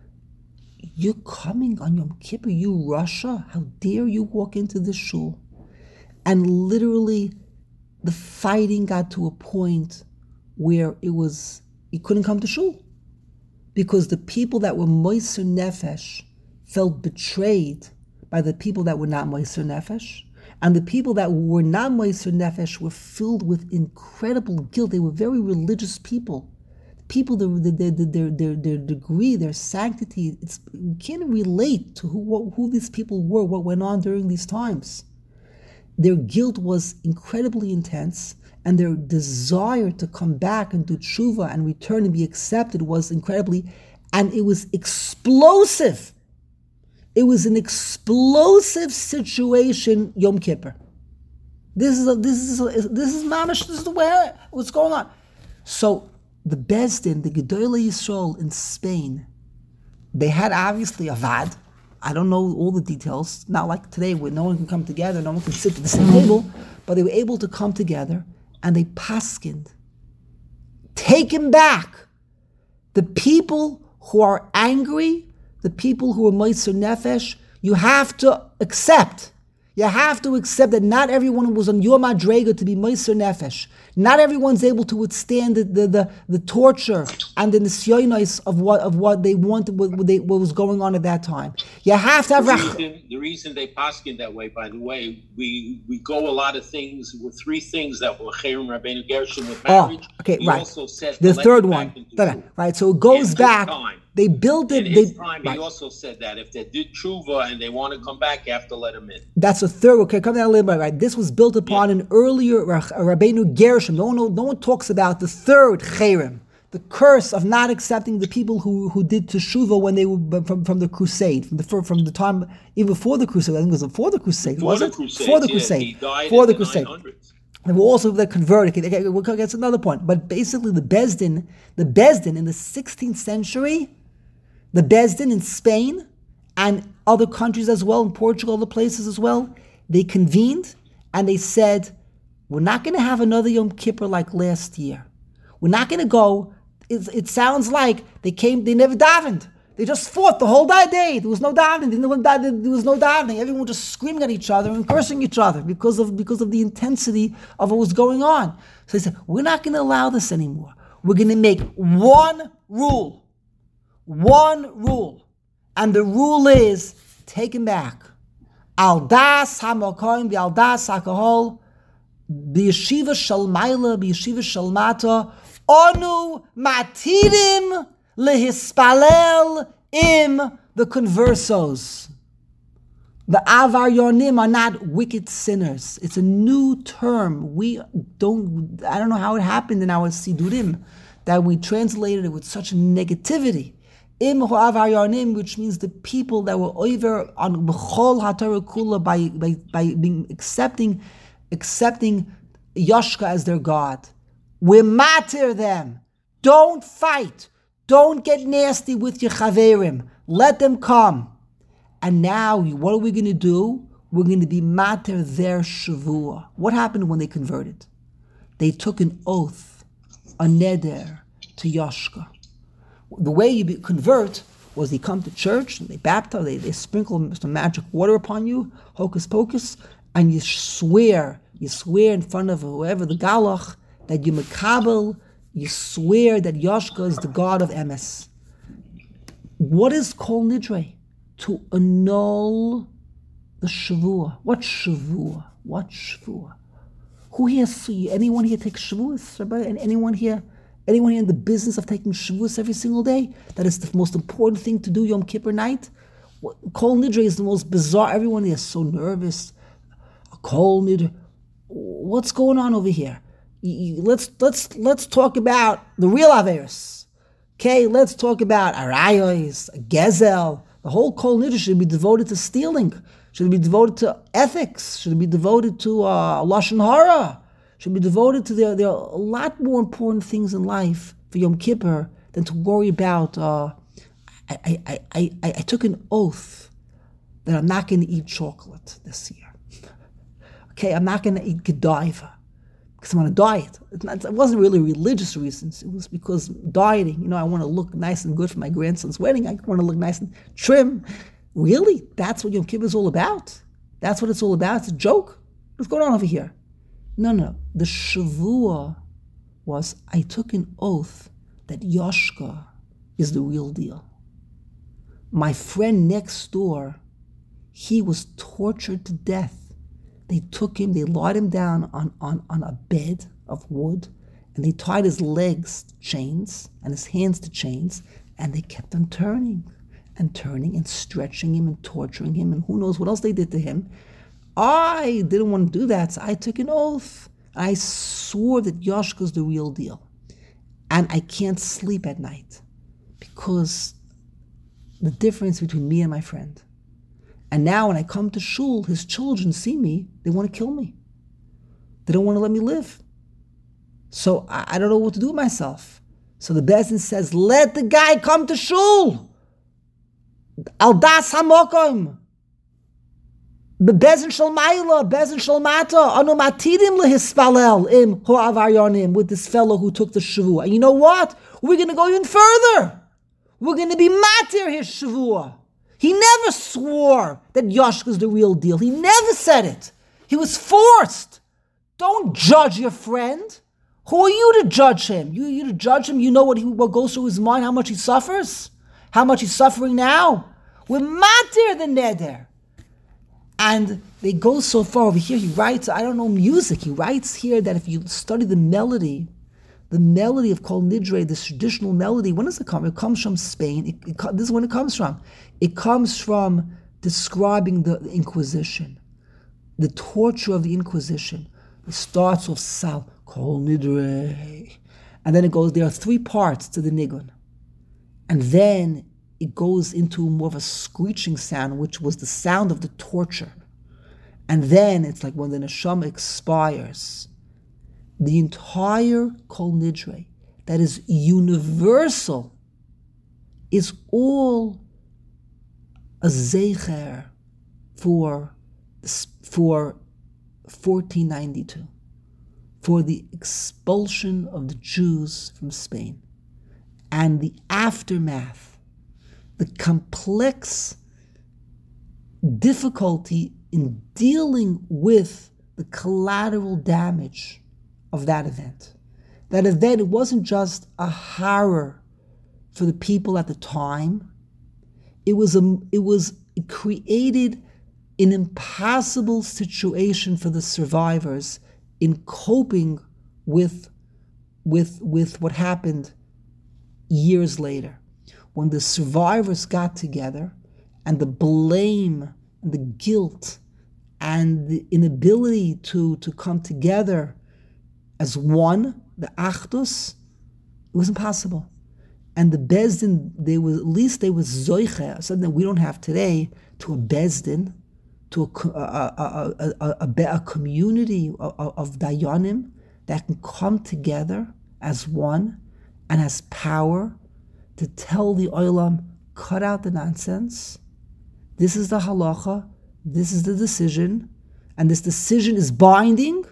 You're coming on Yom Kippur, you Russia? How dare you walk into this shul? And literally, the fighting got to a point where it was, you couldn't come to shul. Because the people that were Moiser Nefesh felt betrayed by the people that were not Moiser Nefesh. And the people that were not Moiser Nefesh were filled with incredible guilt. They were very religious people. people, their their their their, their degree, their sanctity, it's you can't relate to who what, who these people were, what went on during these times. Their guilt was incredibly intense, and their desire to come back and do tshuva and return and be accepted was incredibly, and it was explosive. It was an explosive situation, Yom Kippur. This is a, this is a, this is mamish. This is the way what's going on. So the Bezdin, the Gedolei Yisrael in Spain, they had obviously a vad. I don't know all the details. Not like today where no one can come together, no one can sit at the same table, but they were able to come together and they paskined. Take him back. The people who are angry, the people who are Moitzer Nefesh, you have to accept. You have to accept that not everyone was on your madrega to be Moitzer Nefesh. Not everyone's able to withstand the the, the, the torture and the nisyonos of what of what they wanted, what, what, they, what was going on at that time. You have to have the rach- reason, the reason they paskin that way, by the way, we we go a lot of things with three things that were Cherem Rabbeinu Gershon with marriage. Oh, okay, he right. Also said The to third let one, back into right, Jew. right? So it goes In back. his time. They built it. In They, his time, right. he also said that if they did tshuva and they want to come back, you have to let them in. That's a third. Okay, come down a little bit. Right, this was built upon Yeah. an earlier Rabbeinu Gershom. No one, no one talks about the third Cherem, the curse of not accepting the people who, who did teshuva when they were from, from the crusade, from the from the time even before the crusade. I think it was before the crusade, Before was the it? Crusades, Before the yeah, crusade. he died Before in the the crusade. nine hundreds. And we're also the converted. Okay, okay, we'll get to another point. But basically, the Bezdin, the Bezdin in the sixteenth century. The Bezdin in Spain and other countries as well, in Portugal, other places as well, they convened and they said, we're not going to have another Yom Kippur like last year. We're not going to go, it, it sounds like they came, they never davened. They just fought the whole day. There was no davening. There was no davening. Everyone was just screaming at each other and cursing each other because of, because of the intensity of what was going on. So they said, we're not going to allow this anymore. We're going to make one rule. One rule, and the rule is take him back. Al das hamokoim bi al das hakahol bi yeshiva shel maila bi yeshiva shel mata onu matidim lehispalel im the conversos. The avaryonim are not wicked sinners. It's a new term. We don't. I don't know how it happened in our sidurim that we translated it with such negativity. Im ho'avaryonim, which means the people that were over on b'chol haTorah kula by by by being accepting accepting Yashka as their God. We matter them. Don't fight. Don't get nasty with your chaverim. Let them come. And now, what are we going to do? We're going to be mater their shavua. What happened when they converted? They took an oath, a neder, to Yashka. The way you be, convert was they come to church, and they baptize, they, they sprinkle some magic water upon you, hocus pocus, and you swear, you swear in front of whoever, the galach, that you makabel, you swear that Yashka is the God of Emes. What is kol nidre? To annul the shavua. What shavua? What shavua? Who here, anyone here takes shavuos? And anyone here Anyone here in the business of taking Shavuos every single day? That is the most important thing to do Yom Kippur night? Kol Nidre is the most bizarre. Everyone here is so nervous. Kol Nidre. What's going on over here? Let's let's let's talk about the real Averis. Okay, let's talk about Arayos, Gezel. The whole Kol Nidre should be devoted to stealing. Should be devoted to ethics. Should be devoted to uh, Lashon Hara. Should be devoted to there. There are a lot more important things in life for Yom Kippur than to worry about. Uh, I, I, I, I, I took an oath that I'm not going to eat chocolate this year. Okay, I'm not going to eat Godiva because I'm on a diet. It's not, it wasn't really religious reasons. It was because dieting. You know, I want to look nice and good for my grandson's wedding. I want to look nice and trim. Really, that's what Yom Kippur is all about. That's what it's all about. It's a joke. What's going on over here? No, no. The Shavua was, I took an oath that Yashka is the real deal. My friend next door, he was tortured to death. They took him, they lied him down on, on, on a bed of wood, And he tied his legs to chains and his hands to chains, and they kept on turning and turning and stretching him and torturing him, and who knows what else they did to him. I didn't want to do that, so I took an oath. I swore that Yoshka's the real deal. And I can't sleep at night because the difference between me and my friend. And now when I come to shul, his children see me, they want to kill me. They don't want to let me live. So I, I don't know what to do with myself. So the Bezdin says, let the guy come to shul. Al das hamokim. Bezin shel Maila, Bezin shel Mata, anu matidim lehispalel im ho'avaryonim, with this fellow who took the shavua. And you know what? We're going to go even further. We're going to be matir his shavua. He never swore that Yoshka's the real deal. He never said it. He was forced. Don't judge your friend. Who are you to judge him? You, you to judge him? You know what, he, what goes through his mind, how much he suffers? How much he's suffering now? We're matir the neder. And they go so far over here. He writes, I don't know music. He writes here that if you study the melody, the melody of Kol Nidre, this traditional melody, when does it come? It comes from Spain. It, it, this is when it comes from. It comes from describing the, the Inquisition, the torture of the Inquisition. It starts with Sal, Kol Nidre. And then it goes, there are three parts to the Nigun. And then it goes into more of a screeching sound, which was the sound of the torture. And then it's like when the neshama expires, the entire Kol Nidre, that is universal, is all a zeicher for, for fourteen ninety-two, for the expulsion of the Jews from Spain, and the aftermath, the complex difficulty in dealing with the collateral damage of that event. That event, it wasn't just a horror for the people at the time. It was a, it was it created an impossible situation for the survivors in coping with, with, with what happened years later. When the survivors got together, and the blame and the guilt and the inability to, to come together as one, the achdus, it was impossible. And the Bezdin, they were, at least they were zoiche, something that we don't have today, to a Bezdin, to a, a, a, a, a, a, a community of, of dayanim that can come together as one and has power to tell the olam, cut out the nonsense. This is the halacha. This is the decision. And this decision is binding.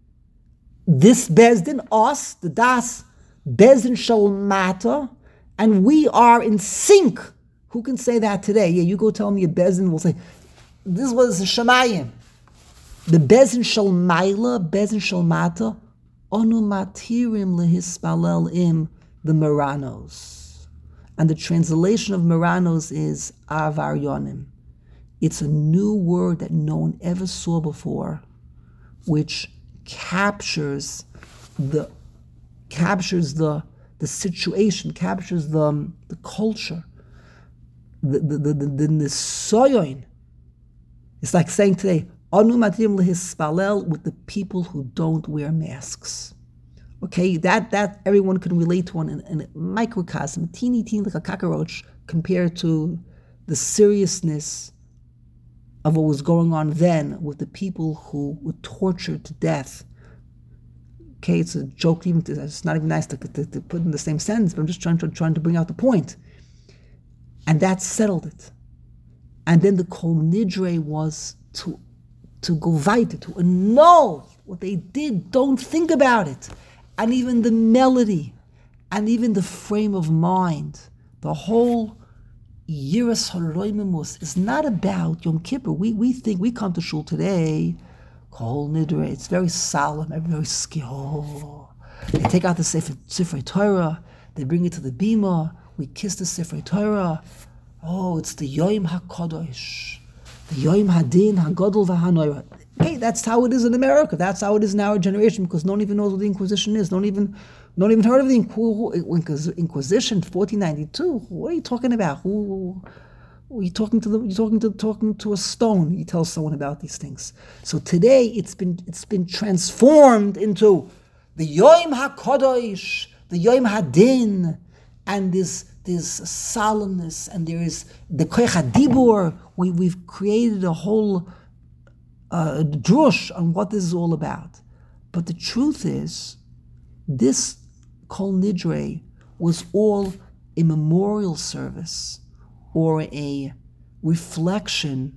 This Bezdin, us, the Das, Bezdin shel Mata, and we are in sync. Who can say that today? Yeah, you go tell me a Bezdin will say, this was a Shemayim. The Bezdin shel Maila, Bezdin shel Mata, onu matirim lehispalel im, the Maranos. And the translation of Maranos is Avaryonim. It's a new word that no one ever saw before, which captures the captures the the situation, captures the the culture, the the the the, the nisoyon. It's like saying today, Anu matim lehispalel, with the people who don't wear masks. Okay, that that everyone can relate to in, in a microcosm, teeny teeny like a cockroach, compared to the seriousness of what was going on then with the people who were tortured to death. Okay, it's a joke, even to, it's not even nice to, to, to put in the same sentence, but I'm just trying to trying to bring out the point. And that settled it. And then the Kol Nidre was to to go weiter, to annul what they did. Don't think about it. And even the melody, and even the frame of mind, the whole Yiras HaRoimimus is not about Yom Kippur. We we think, we come to shul today, Kol Nidre, it's very solemn, very skilled. They take out the Sefer, Sefer Torah, they bring it to the Bima, we kiss the Sefer Torah. Oh, it's the Yom HaKadosh, the Yom Hadin HaGadol VaHanoira. Hey, that's how it is in America. That's how it is in our generation, because no one even knows what the Inquisition is. No one even, no one even heard of the Inqu- Inquisition, fourteen ninety-two. What are you talking about? Who? You're talking to the, you're talking to talking to a stone. You tell someone about these things. So today it's been it's been transformed into the Yom HaKadosh, the Yom HaDin, and this this solemnness, and there is the Koich HaDibur. We we've created a whole uh, drush on what this is all about. But the truth is, this Kol Nidre was all a memorial service, or a reflection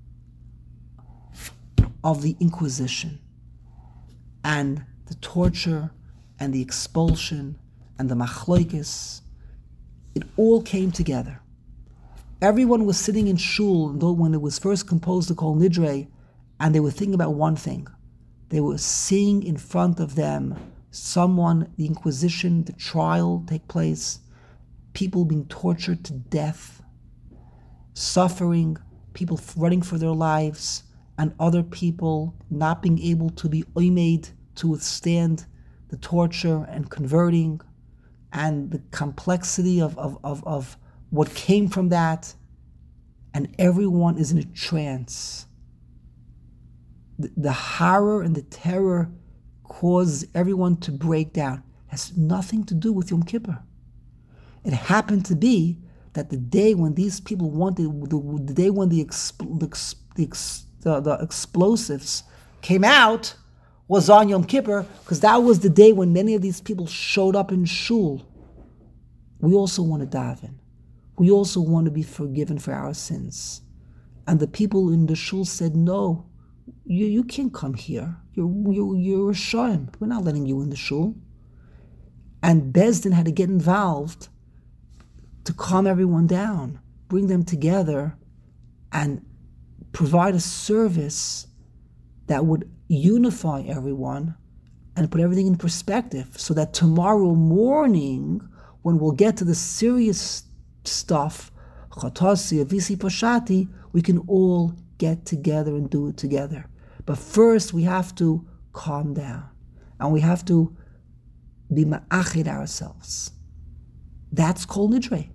of the Inquisition and the torture and the expulsion and the machloikis. It all came together. Everyone was sitting in shul when it was first composed, the Kol Nidre, and they were thinking about one thing. They were seeing in front of them someone, the Inquisition, the trial take place, people being tortured to death, suffering, people running for their lives, and other people not being able to be oimed to withstand the torture and converting, and the complexity of, of, of, of what came from that, and everyone is in a trance. The, the horror and the terror causes everyone to break down. It has nothing to do with Yom Kippur. It happened to be that the day when these people wanted, the, the day when the, expl, the, the, the explosives came out was on Yom Kippur, because that was the day when many of these people showed up in shul. We also want to daven. We also want to be forgiven for our sins. And the people in the shul said, no, you, you can't come here. You're, you're, you're a shoyim. We're not letting you in the shul. And Beis Din had to get involved to calm everyone down, bring them together, and provide a service that would unify everyone and put everything in perspective, so that tomorrow morning, when we'll get to the serious stuff, Chatasi, Avisi, Pashati, we can all get together and do it together. But first, we have to calm down, and we have to be ma'achid ourselves. That's Kol Nidre.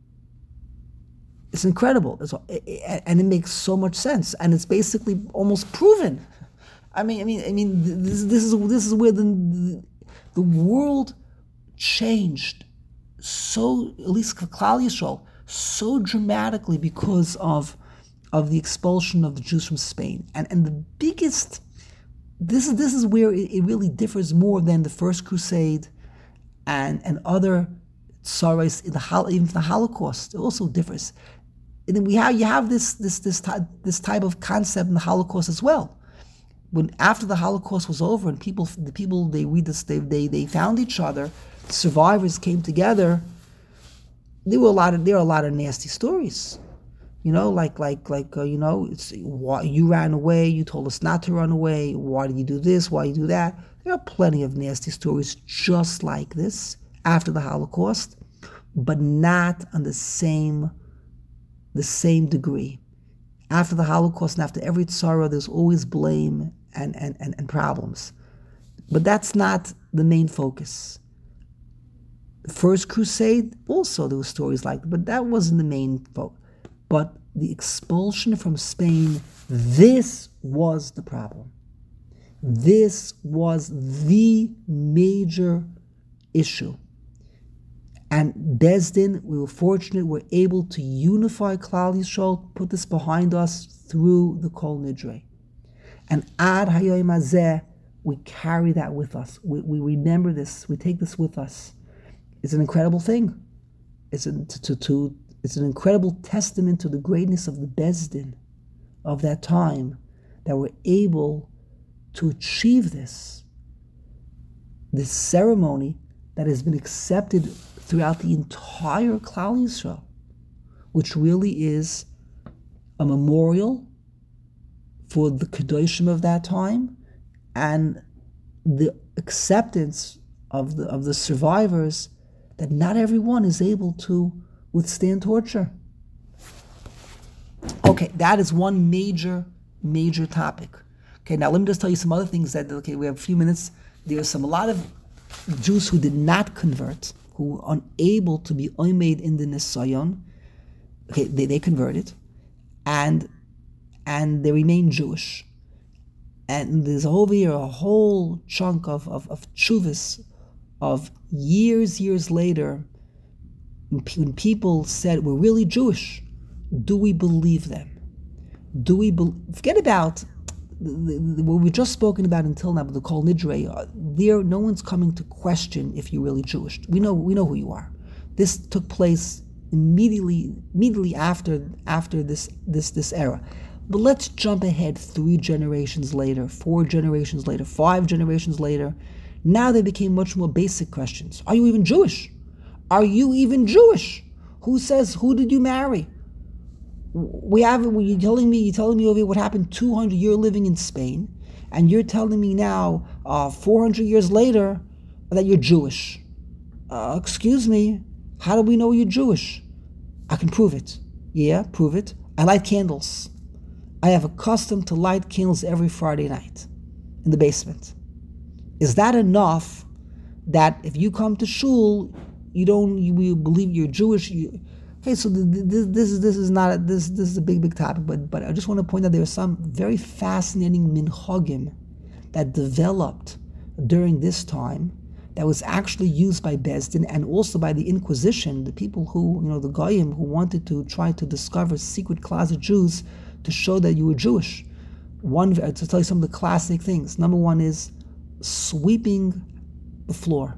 It's incredible, it's, and it makes so much sense, and it's basically almost proven. I mean, I mean, I mean, this, this is this is where the the world changed so, at least for Klal Yisrael, so dramatically because of of the expulsion of the Jews from Spain, and and the biggest. This is this is where it, it really differs more than the First Crusade, and and other sorrows in the even the Holocaust. It also differs. And then we have you have this this this type this type of concept in the Holocaust as well. When after the Holocaust was over and people the people they read this they they, they found each other, survivors came together. There were a lot of there were a lot of nasty stories. You know, like, like, like, uh, you know, it's why you ran away. You told us not to run away. Why did you do this? Why did you do that? There are plenty of nasty stories just like this after the Holocaust, but not on the same, the same degree. After the Holocaust and after every tzara, there's always blame and, and, and, and problems. But that's not the main focus. The First Crusade, also there were stories like that, but that wasn't the main focus. But the expulsion from Spain, this was the problem. This was the major issue. And Beis Din, we were fortunate, we were able to unify Klal Yisrael, put this behind us through the Kol Nidre. And Ad Hayom Hazeh, we carry that with us. We, we remember this, we take this with us. It's an incredible thing. It's a, to, to, to It's an incredible testament to the greatness of the Beis Din of that time that we're able to achieve this, this ceremony that has been accepted throughout the entire Klal Yisrael, which really is a memorial for the Kedoshim of that time and the acceptance of the of the survivors that not everyone is able to withstand torture. Okay, that is one major, major topic. Okay, now let me just tell you some other things that, okay, we have a few minutes. There are some, a lot of Jews who did not convert, who were unable to be oimed in the Nisayon. Okay, they, they converted, and and they remain Jewish. And there's over here a whole chunk of, of, of tshuvas of years, years later, when people said, we're really Jewish, do we believe them? Do we be, forget about the, the, what we've just spoken about until now, the Kol Nidre. Uh, there, no one's coming to question if you're really Jewish. We know, we know who you are. This took place immediately, immediately after after this this this era. But let's jump ahead three generations later, four generations later, five generations later. Now they became much more basic questions. Are you even Jewish? Are you even Jewish? Who says, who did you marry? We have, when you're telling me, you're telling me over here what happened two hundred years living in Spain, and you're telling me now, uh, four hundred years later, that you're Jewish. Uh, excuse me, how do we know you're Jewish? I can prove it. Yeah, prove it. I light candles. I have a custom to light candles every Friday night in the basement. Is that enough that if you come to shul, you don't, you, you believe you're Jewish? You, okay, so the, the, this is this is not a, this this is a big big topic, but but I just want to point out there are some very fascinating minhagim that developed during this time that was actually used by Beis Din and also by the Inquisition, the people who, you know, the Goyim who wanted to try to discover secret closet Jews to show that you were Jewish. One, to tell you some of the classic things. Number one is sweeping the floor.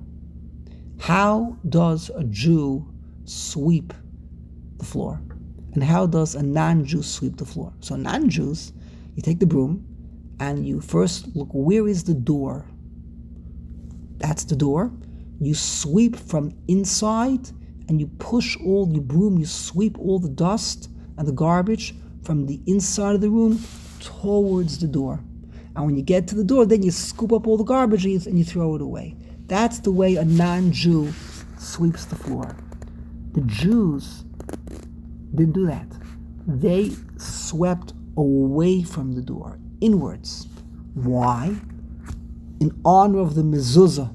How does a Jew sweep the floor? And how does a non-Jew sweep the floor? So non-Jews, you take the broom and you first look, where is the door? That's the door. You sweep from inside and you push all the broom, you sweep all the dust and the garbage from the inside of the room towards the door. And when you get to the door, then you scoop up all the garbage and you throw it away. That's the way a non-Jew sweeps the floor. The Jews didn't do that. They swept away from the door, inwards. Why? In honor of the mezuzah.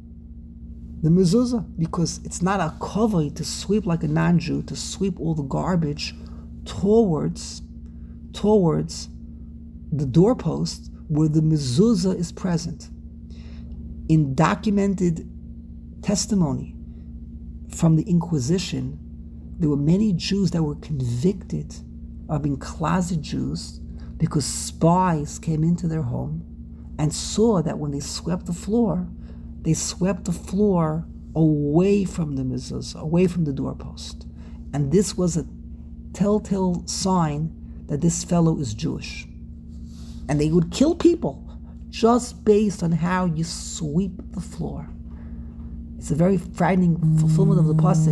The mezuzah, because it's not a kavod to sweep like a non-Jew, to sweep all the garbage towards, towards the doorpost where the mezuzah is present. In documented testimony from the Inquisition, there were many Jews that were convicted of being closet Jews because spies came into their home and saw that when they swept the floor, they swept the floor away from the mezuzah, away from the doorpost. And this was a telltale sign that this fellow is Jewish. And they would kill people just based on how you sweep the floor. It's a very frightening fulfillment of the pasuk,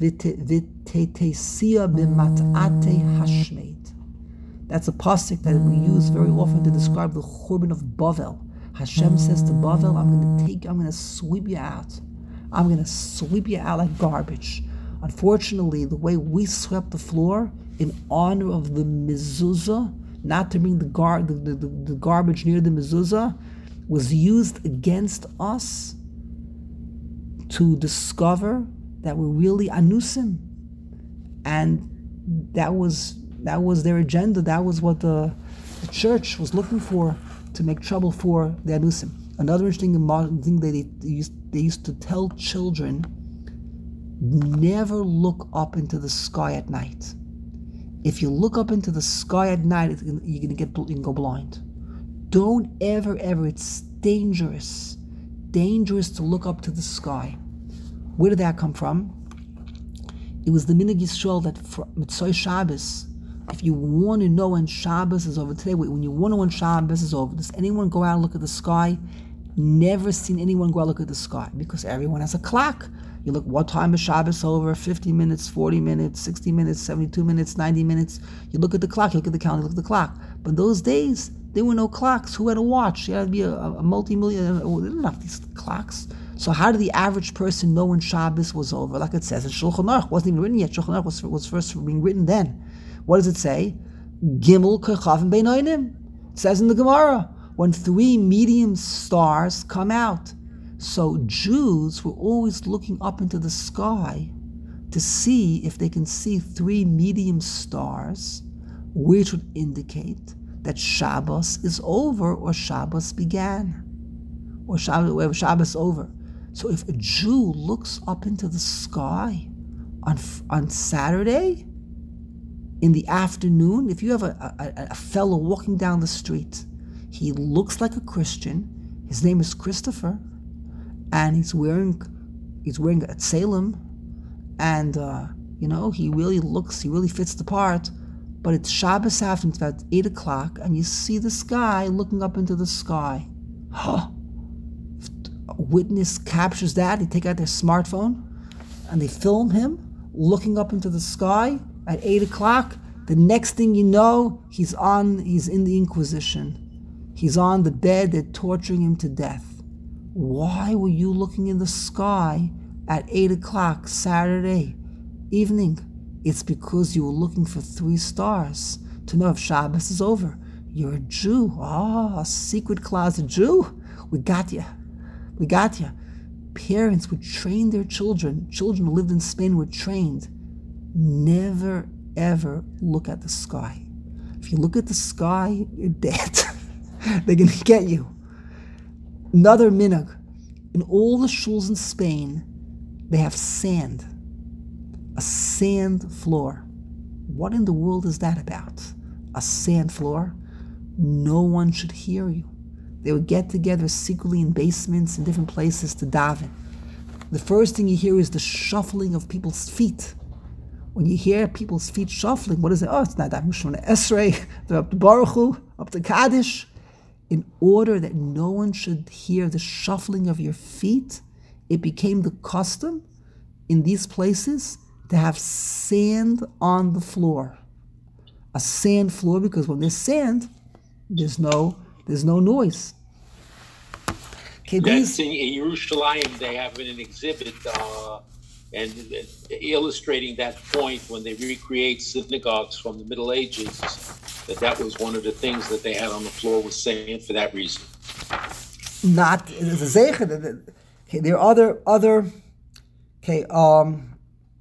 V'tetesia b'mat'ate hashmeid. That's a pasuk that we use very often to describe the Churban of Bavel. Hashem says to Bavel, I'm going to take, I'm going to sweep you out. I'm going to sweep you out like garbage. Unfortunately, the way we swept the floor in honor of the mezuzah, not to bring the, gar- the, the, the garbage near the mezuzah, was used against us to discover that we're really anusim. And that was that was their agenda. That was what the, the church was looking for, to make trouble for the anusim. Another interesting thing that they, they, used, they used to tell children, never look up into the sky at night. If you look up into the sky at night, you're going to get you can go blind. Don't ever, ever, it's dangerous, dangerous to look up to the sky. Where did that come from? It was the Minhag Yisrael that Mitzvah Shabbos, if you want to know when Shabbos is over, today, when you want to know when Shabbos is over, does anyone go out and look at the sky? Never seen anyone go out and look at the sky, because everyone has a clock. You look, what time is Shabbos over? fifty minutes, forty minutes, sixty minutes, seventy-two minutes, ninety minutes. You look at the clock, you look at the calendar, you look at the clock. But those days, there were no clocks. Who had a watch? You had to be a, a multi-million, oh, they didn't have these clocks. So how did the average person know when Shabbos was over? Like it says in Shulchan Aruch, wasn't even written yet. Shulchan Aruch was, was first being written then. What does it say? Gimel kechavim beinonim. It says in the Gemara, when three medium stars come out. So Jews were always looking up into the sky to see if they can see three medium stars, which would indicate that Shabbos is over or Shabbos began, or Shabbos, Shabbos over. So if a Jew looks up into the sky on on Saturday in the afternoon, if you have a, a, a fellow walking down the street, he looks like a Christian, his name is Christopher, and he's wearing he's wearing a tzelem, and uh, you know, he really looks, he really fits the part, but it's Shabbos afternoon, it's about eight o'clock, and you see this guy looking up into the sky. Huh. If a witness captures that, they take out their smartphone, and they film him looking up into the sky at eight o'clock. The next thing you know, he's on, he's in the Inquisition. He's on the bed, they're torturing him to death. Why were you looking in the sky at eight o'clock Saturday evening? It's because you were looking for three stars to know if Shabbos is over. You're a Jew. Ah, a secret closet Jew. We got you. We got you. Parents would train their children. Children who lived in Spain were trained. Never, ever look at the sky. If you look at the sky, you're dead. They're going to get you. Another minhag. In all the shuls in Spain, they have sand. A sand floor. What in the world is that about? A sand floor? No one should hear you. They would get together secretly in basements and different places to daven. The first thing you hear is the shuffling of people's feet. When you hear people's feet shuffling, what is it? Oh, it's not that Mishmona Esrei, they're up to Baruch Hu, up to Kaddish. In order that no one should hear the shuffling of your feet, it became the custom in these places to have sand on the floor. A sand floor, because when there's sand, there's no there's no noise. Okay, That's these, in, in Yerushalayim, they have an exhibit uh, and uh, illustrating that point when they recreate synagogues from the Middle Ages, that that was one of the things that they had on the floor was sand for that reason. not the zeicher. Okay, there are other other okay um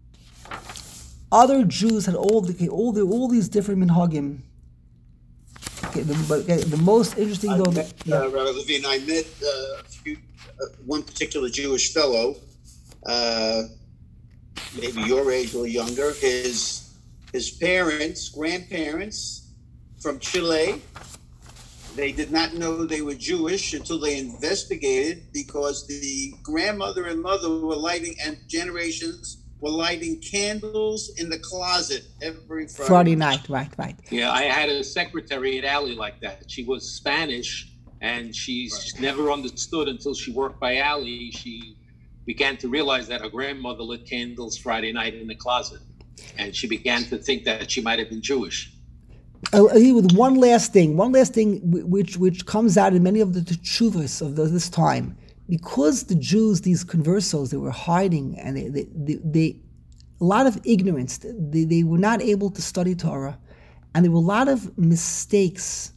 other Jews had all the okay, all the all these different minhagim. Okay, the, but okay, the most interesting I though. met, Yeah. uh, Rabbi Levine, I met uh, a few, uh, one particular Jewish fellow, uh, maybe your age or younger. His his parents, grandparents from Chile, they did not know they were Jewish until they investigated, because the grandmother and mother were lighting, and generations were lighting candles in the closet every Friday. Friday night, right, right. Yeah, I had a secretary at Alley like that. She was Spanish, and she Right. never understood until she worked by Alley. She began to realize that her grandmother lit candles Friday night in the closet, and she began to think that she might have been Jewish. I'll leave you with one last thing. One last thing, wh- which which comes out in many of the teshuvos of the, this time, because the Jews, these conversos, they were hiding, and they they, they, they a lot of ignorance. They they were not able to study Torah, and there were a lot of mistakes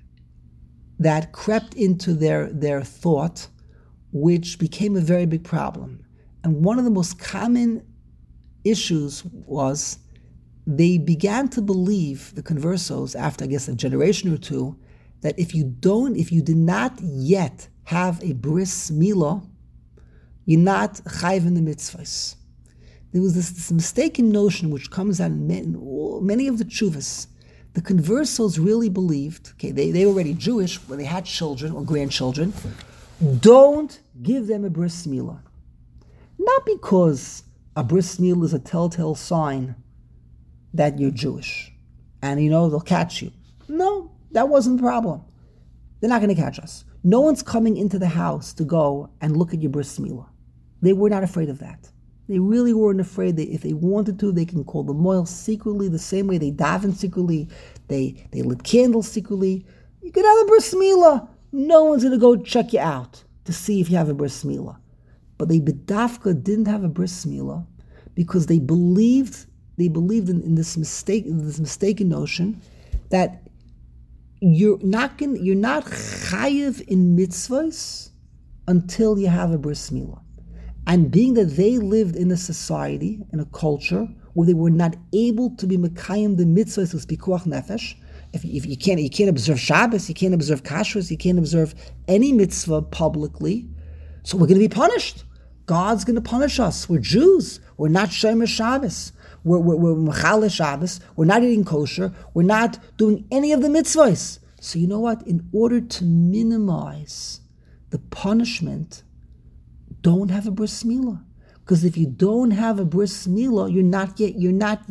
that crept into their their thought, which became a very big problem. And one of the most common issues was, they began to believe, the conversos, after I guess a generation or two, that if you don't, if you did not yet have a bris milah, you're not chayv in the mitzvahs. There was this, this mistaken notion which comes out in many, many of the tshuvas. The conversos really believed, okay, they, they were already Jewish when they had children or grandchildren, don't give them a bris milah. Not because a bris milah is a telltale sign that you're Jewish, and you know they'll catch you. No, that wasn't the problem. They're not going to catch us. No one's coming into the house to go and look at your bris milah. They were not afraid of that. They really weren't afraid that if they wanted to, they can call the moil secretly, the same way they daven secretly, they they lit candles secretly. You could have a bris milah. No one's going to go check you out to see if you have a bris milah. But they bedafka didn't have a bris milah because they believed. They believed in, in this mistake, in this mistaken notion that you're not going you're not chayiv in mitzvahs until you have a bris milah. And being that they lived in a society, in a culture, where they were not able to be mekayim the mitzvahs with pikuach nefesh, if, if you can't you can't observe Shabbos, you can't observe kashrus, you can't observe any mitzvah publicly, so we're going to be punished. God's going to punish us. We're Jews. We're not shomer Shabbos. We're we're, we're mechale Shabbos. We're not eating kosher. We're not doing any of the mitzvahs. So you know what? In order to minimize the punishment, don't have a bris milah. Because if you don't have a bris milah, you're not yet you're not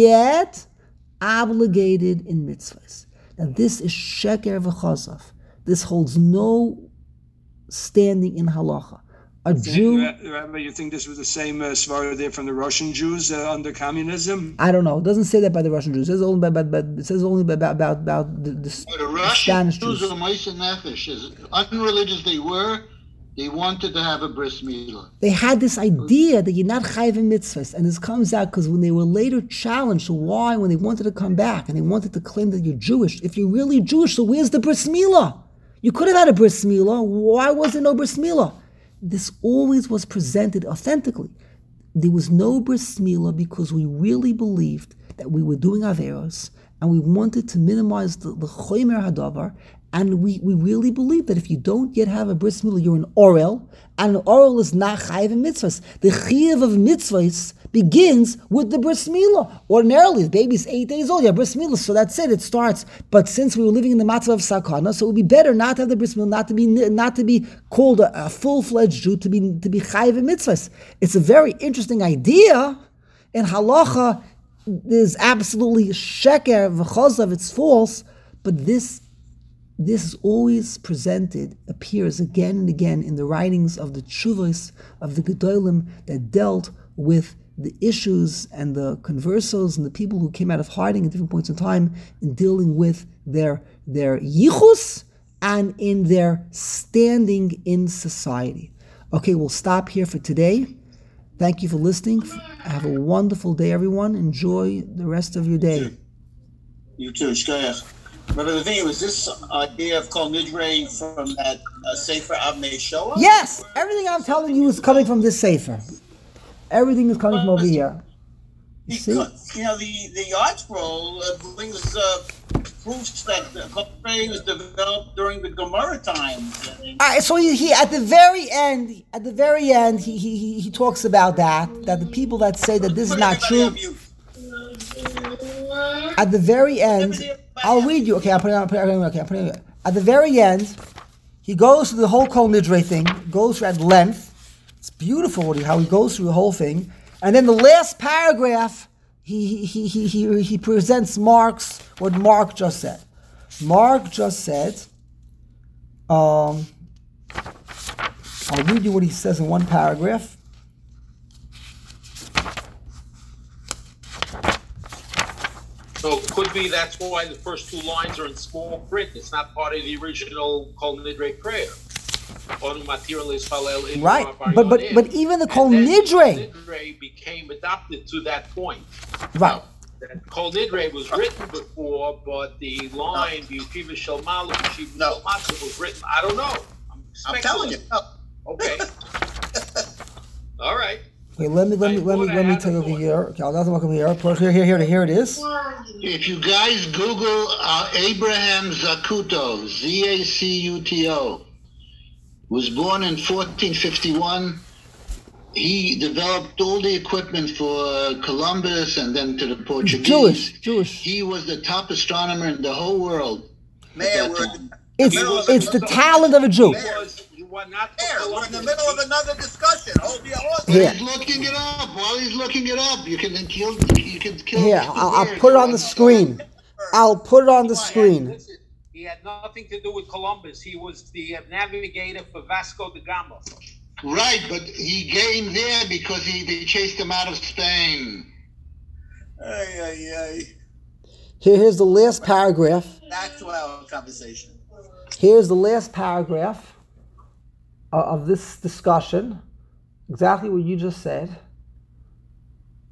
yet obligated in mitzvahs. Now this is sheker v'chazav. This holds no standing in halacha. A Jew. Rabbi, you think this was the same uh, svara there from the Russian Jews uh, under communism? I don't know. It doesn't say that by the Russian Jews. It says only about, about it says only about about about the, the, The Russian Spanish Jews Jews. are Moshe Nefesh. As unreligious they were, they wanted to have a bris milah. They had this idea that you're not chayiv in mitzvahs, and this comes out because when they were later challenged, so why, when they wanted to come back and they wanted to claim that you're Jewish, if you're really Jewish, so where's the bris milah? You could have had a bris milah. Why was there no bris milah? This always was presented authentically. There was no bris milah because we really believed that we were doing averos and we wanted to minimize the, the chomer hadavar, and we, we really believed that if you don't yet have a bris milah, you're an orel, and an orel is not chayiv in mitzvahs. The chayiv of mitzvahs begins with the bris milah. Ordinarily, the baby's eight days old, you have bris milah, so that's it, it starts. But since we were living in the matzah of sakana, so it would be better not to have the bris milah, not to be not to be called a, a full-fledged Jew, to be to be chayiv in mitzvahs. It's a very interesting idea. In halacha, there's absolutely sheker v'chozav, it's false, but this This is always presented, appears again and again in the writings of the tshuvos of the Gedolim that dealt with the issues and the conversos and the people who came out of hiding at different points in time in dealing with their, their yichus and in their standing in society. Okay, we'll stop here for today. Thank you for listening. Have a wonderful day, everyone. Enjoy the rest of your day. You too, Shkoyach. Remember the thing, was this idea of Kol Nidre from that uh, Sefer Avnei Shoah? Yes, everything I'm telling you is coming from this sefer. Everything is coming from over here. You see? Because, you know, the, the Yard Scroll uh, brings uh, proofs that uh, Kol Nidre was developed during the Gemara times. All right, so he, he at the very end, at the very end, he, he he he talks about that that the people that say that this is not true. At the very end, I'll read you. Okay, I'm putting it on. Okay, I'm putting it on. At the very end, he goes through the whole Kol Nidre thing. Goes through at length. It's beautiful what he, how he goes through the whole thing, and then the last paragraph, he he he he he presents Mark's what Mark just said. Mark just said. Um, I'll read you what he says in one paragraph. So it could be that's why the first two lines are in small print. It's not part of the original Kol Nidre prayer. Right, but but but even the Kol Nidre, Nidre became adopted to that point. Right. That Kol Nidre was written before, but the line B'Yeshiva Shel Malu, B'Yeshiva Shel Matzah was written. I don't know. I'm, I'm telling you. No. Okay. All right. Okay, let me let me let me let me take over here. Okay, I'll welcome over here. Put here here here here it is. If you guys Google uh, Abraham Zacuto, Z A C U T O, was born in fourteen fifty-one. He developed all the equipment for Columbus and then to the Portuguese. Jewish, Jewish. He was the top astronomer in the whole world. Man, we're, It's it's the talent of a Jew. Were not there, we're in the middle of another discussion. Hold your horse. Here. He's looking it up. While he's looking it up, you can kill. You can kill. Here, I'll, I'll put it on the screen. I'll put it on the screen. Listen, he had nothing to do with Columbus. He was the navigator for Vasco da Gama. Right, but he came there because he they chased him out of Spain. Ay, ay, ay. Here, here's the last paragraph. Back to our conversation. Here's the last paragraph of this discussion, exactly what you just said.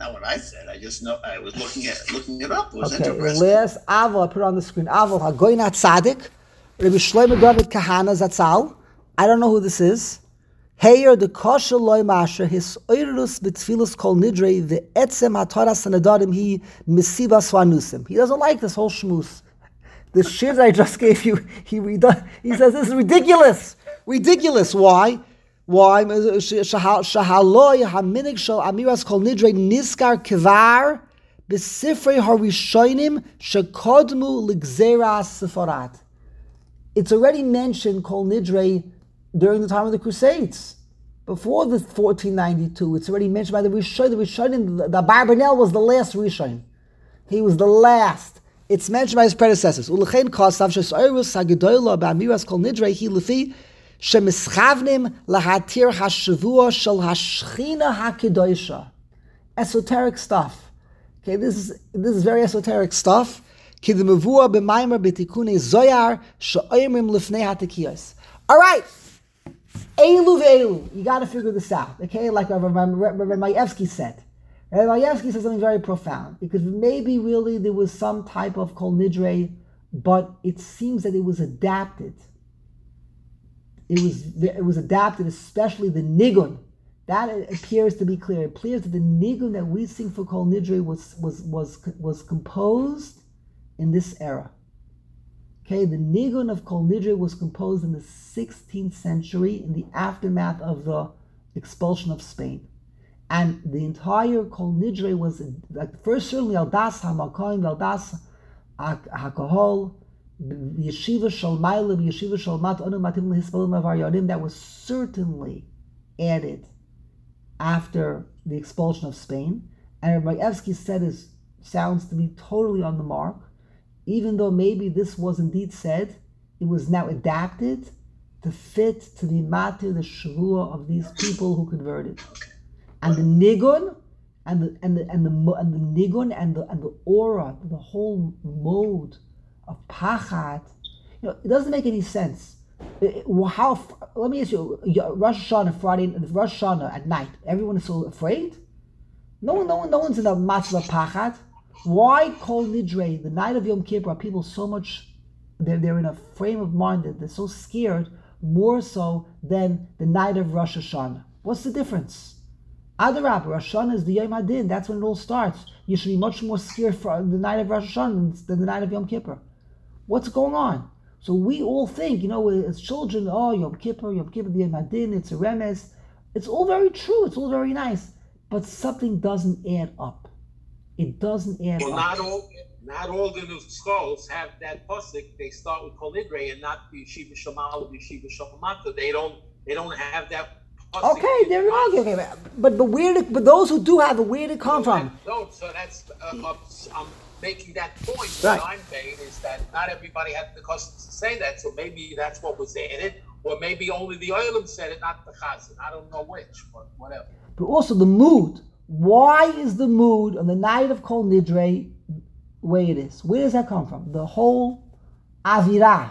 not what I said. I just know I was looking at looking it up. It was Okay, the interesting. last Aval, I put it on the screen. Aval Hagoyna Tzadik, Rabbi Shlomo David Kahana Zatzal. I don't know who this is. Heyer the kosher loy masher his oirus betfilus kol nidre the etzem hataras sanadarim he misiva swanusim. He doesn't like this whole shmooze. The shir that I just gave you, he he says this is ridiculous, ridiculous. Why? Why? Shahaloy haminig shel amiras kol nidre niskar kvar besifrei harishonim shekodmu ligzeras sefarat. It's already mentioned kol nidre during the time of the Crusades. Before the fourteen ninety-two, it's already mentioned by the Rishon. The Rishon, the Barbanel was the last Rishon. He was the last. It's mentioned by his predecessors. Ulechein kosav shesoirus hagedoyla ba'amiras kol nidrei hi lefi shemischavnim lahatir hashavua shel hashchina hakedoisha. Esoteric stuff. Okay, this is this is very esoteric stuff. Ki the mevua b'maimer b'tikunei zoyar she'oimrim lifnei hatekiyos. All right. Elu ve'elu. You got to figure this out. Okay, like Rabbi Mayevsky said. Rabbi Mayevsky said something very profound, because maybe really there was some type of kol nidre, but it seems that it was adapted. It was it was adapted, especially the nigun. That appears to be clear. It appears that the nigun that we sing for kol nidre was was was was composed in this era. Okay, the nigun of Kol Nidre was composed in the sixteenth century in the aftermath of the expulsion of Spain. And the entire Kol Nidre was, like, first certainly Aldas HaMakoim, Aldas HaKohol, Yeshiva Shalmailim, Yeshiva Shalmat, Onu Matim L'Hispalim Avar Yodim, that was certainly added after the expulsion of Spain. And Rabbi Evsky said it sounds to be totally on the mark. Even though maybe this was indeed said, it was now adapted to fit to the matir, the shavua of these people who converted. And the nigun, and the and the and the and the nigun and the and the aura, the whole mode of pachat, you know, it doesn't make any sense. It, how? Let me ask you: Rosh Hashanah Friday, Rosh Hashanah at night, everyone is so afraid. No one, no one, no one's in a matzah of pachat. Why Kol Nidre, the night of Yom Kippur, are people so much, they're, they're in a frame of mind that they're so scared, more so than the night of Rosh Hashanah? What's the difference? Adarab, Rosh Hashanah is the Yom Hadin, that's when it all starts. You should be much more scared for the night of Rosh Hashanah than the night of Yom Kippur. What's going on? So we all think, you know, as children, oh, Yom Kippur, Yom Kippur, the Yom Hadin, it's a remes. It's all very true, it's all very nice, but something doesn't add up. It doesn't add well, up. not all, not all the schools have that pasuk. They start with Kol Nidre and not the Yeshiva Shamal or Yeshiva Shalmata. They don't, they don't have that pasuk. Okay, there you go. Okay, but but where did, but those who do have it, where did it come so from? No, so that's uh, uh, I'm making that point. Right. What I'm saying is that not everybody had the custom to say that. So maybe that's what was added, or maybe only the Oilim said it, not the Chazan. I don't know which, but whatever. But also the mood. Why is the mood on the night of Kol Nidre way it is? Where does that come from? The whole avirah.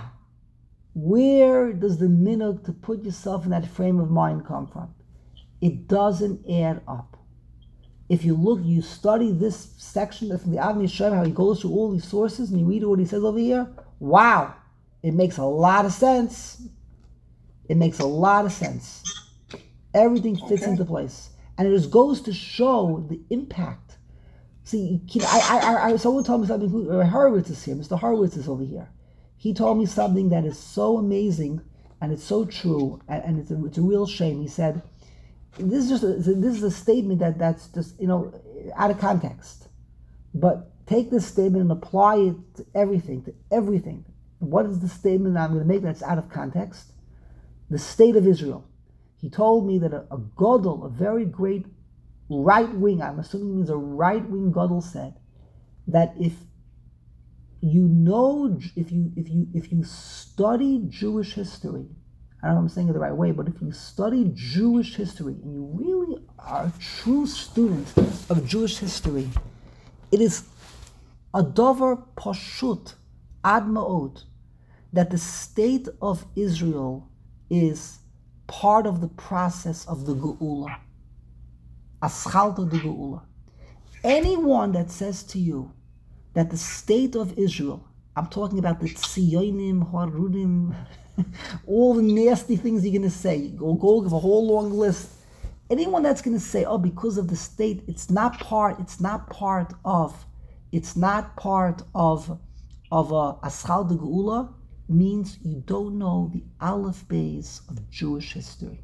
Where does the minhag to put yourself in that frame of mind come from? It doesn't add up. If you look, you study this section from the Avnei Shem, how he goes through all these sources, and you read what he says over here, wow, it makes a lot of sense. It makes a lot of sense. Everything fits okay. into place. And it just goes to show the impact. See, I, I, I, someone told me something, Horowitz is here, Mister Horowitz is over here. He told me something that is so amazing, and it's so true, and, and it's, a, it's a real shame. He said, this is just a, this is a statement that, that's just, you know, out of context. But take this statement and apply it to everything, to everything. What is the statement that I'm going to make that's out of context? The state of Israel. He told me that a, a Gadol, a very great right-wing, I'm assuming it means a right-wing Gadol, said that if you know, if you if you if you study Jewish history, I don't know if I'm saying it the right way, but if you study Jewish history and you really are a true student of Jewish history, it is a davar pashut ad ma'od that the state of Israel is part of the process of the Geula, Aschalto de Geula. Anyone that says to you that the state of Israel, I'm talking about the Tziyonim, Harudim, all the nasty things you're going to say, go go give a whole long list. Anyone that's going to say, oh, because of the state, it's not part, it's not part of, it's not part of, of a Aschal de Geula, means you don't know the Aleph Beis of Jewish history.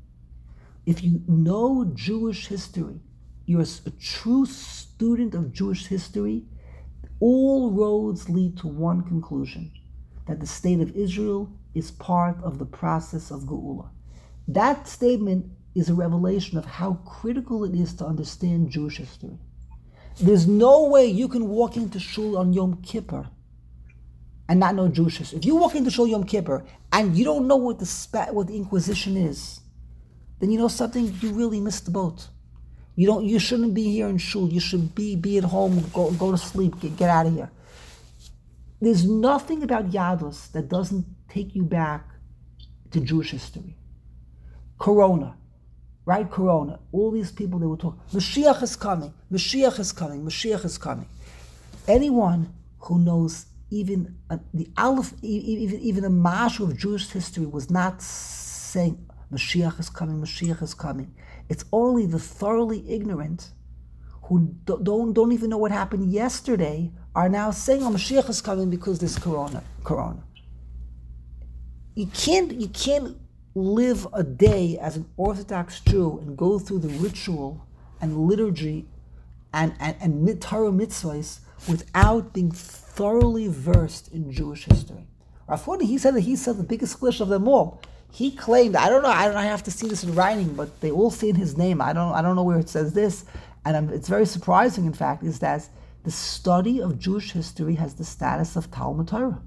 If you know Jewish history, you're a true student of Jewish history, all roads lead to one conclusion, that the state of Israel is part of the process of Geula. That statement is a revelation of how critical it is to understand Jewish history. There's no way you can walk into shul on Yom Kippur and not know Jewish history. If you walk into shul Yom Kippur and you don't know what the spa- what the Inquisition is, then you know something, you really missed the boat. You don't. You shouldn't be here in shul. You should be be at home. Go go to sleep. Get, get out of here. There's nothing about Yadus that doesn't take you back to Jewish history. Corona, right? Corona. All these people, they were talking. Mashiach is coming. Mashiach is coming. Mashiach is coming. Anyone who knows even uh, the Aleph, even even a mashu of Jewish history was not saying Mashiach is coming. Mashiach is coming. It's only the thoroughly ignorant who don't don't even know what happened yesterday are now saying, "Oh, Mashiach is coming because there's Corona." Corona. You can't you can't live a day as an Orthodox Jew and go through the ritual and liturgy and and and Torah mitzvahs without being thoroughly versed in Jewish history. Rav Huna, he said that he said the biggest splish of them all. He claimed, I don't know, I don't I have to see this in writing, but they all say in his name. I don't I don't know where it says this, and um, it's very surprising. In fact, is that the study of Jewish history has the status of Talmud Torah.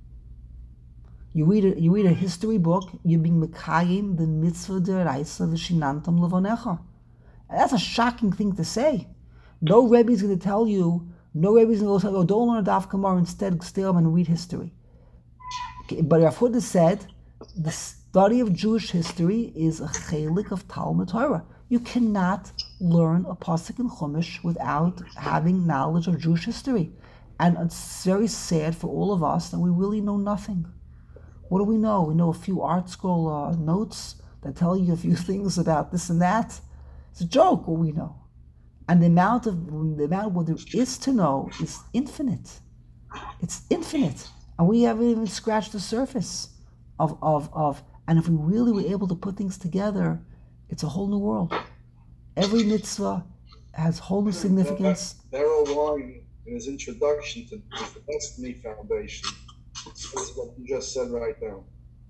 You read a you read a history book, you're being mekayim the mitzvah deraisa v'shinantam levonecha. That's a shocking thing to say. No Rebbe is going to tell you. No Rebbe is going to go, oh, don't learn a daf kamar, instead stay home and read history. Okay, but Rav Huna said the study of Jewish history is a chelik of Talmud Torah. You cannot learn a pasuk in Chumash without having knowledge of Jewish history. And it's very sad for all of us that we really know nothing. What do we know? We know a few art scroll uh, notes that tell you a few things about this and that. It's a joke what we know. And the amount of the amount of what there is to know is infinite. It's infinite. And we haven't even scratched the surface of, of, of and if we really were able to put things together, it's a whole new world. Every mitzvah has whole new significance. Darrell Warren, in his introduction to the Destiny Foundation, says what you just said right now.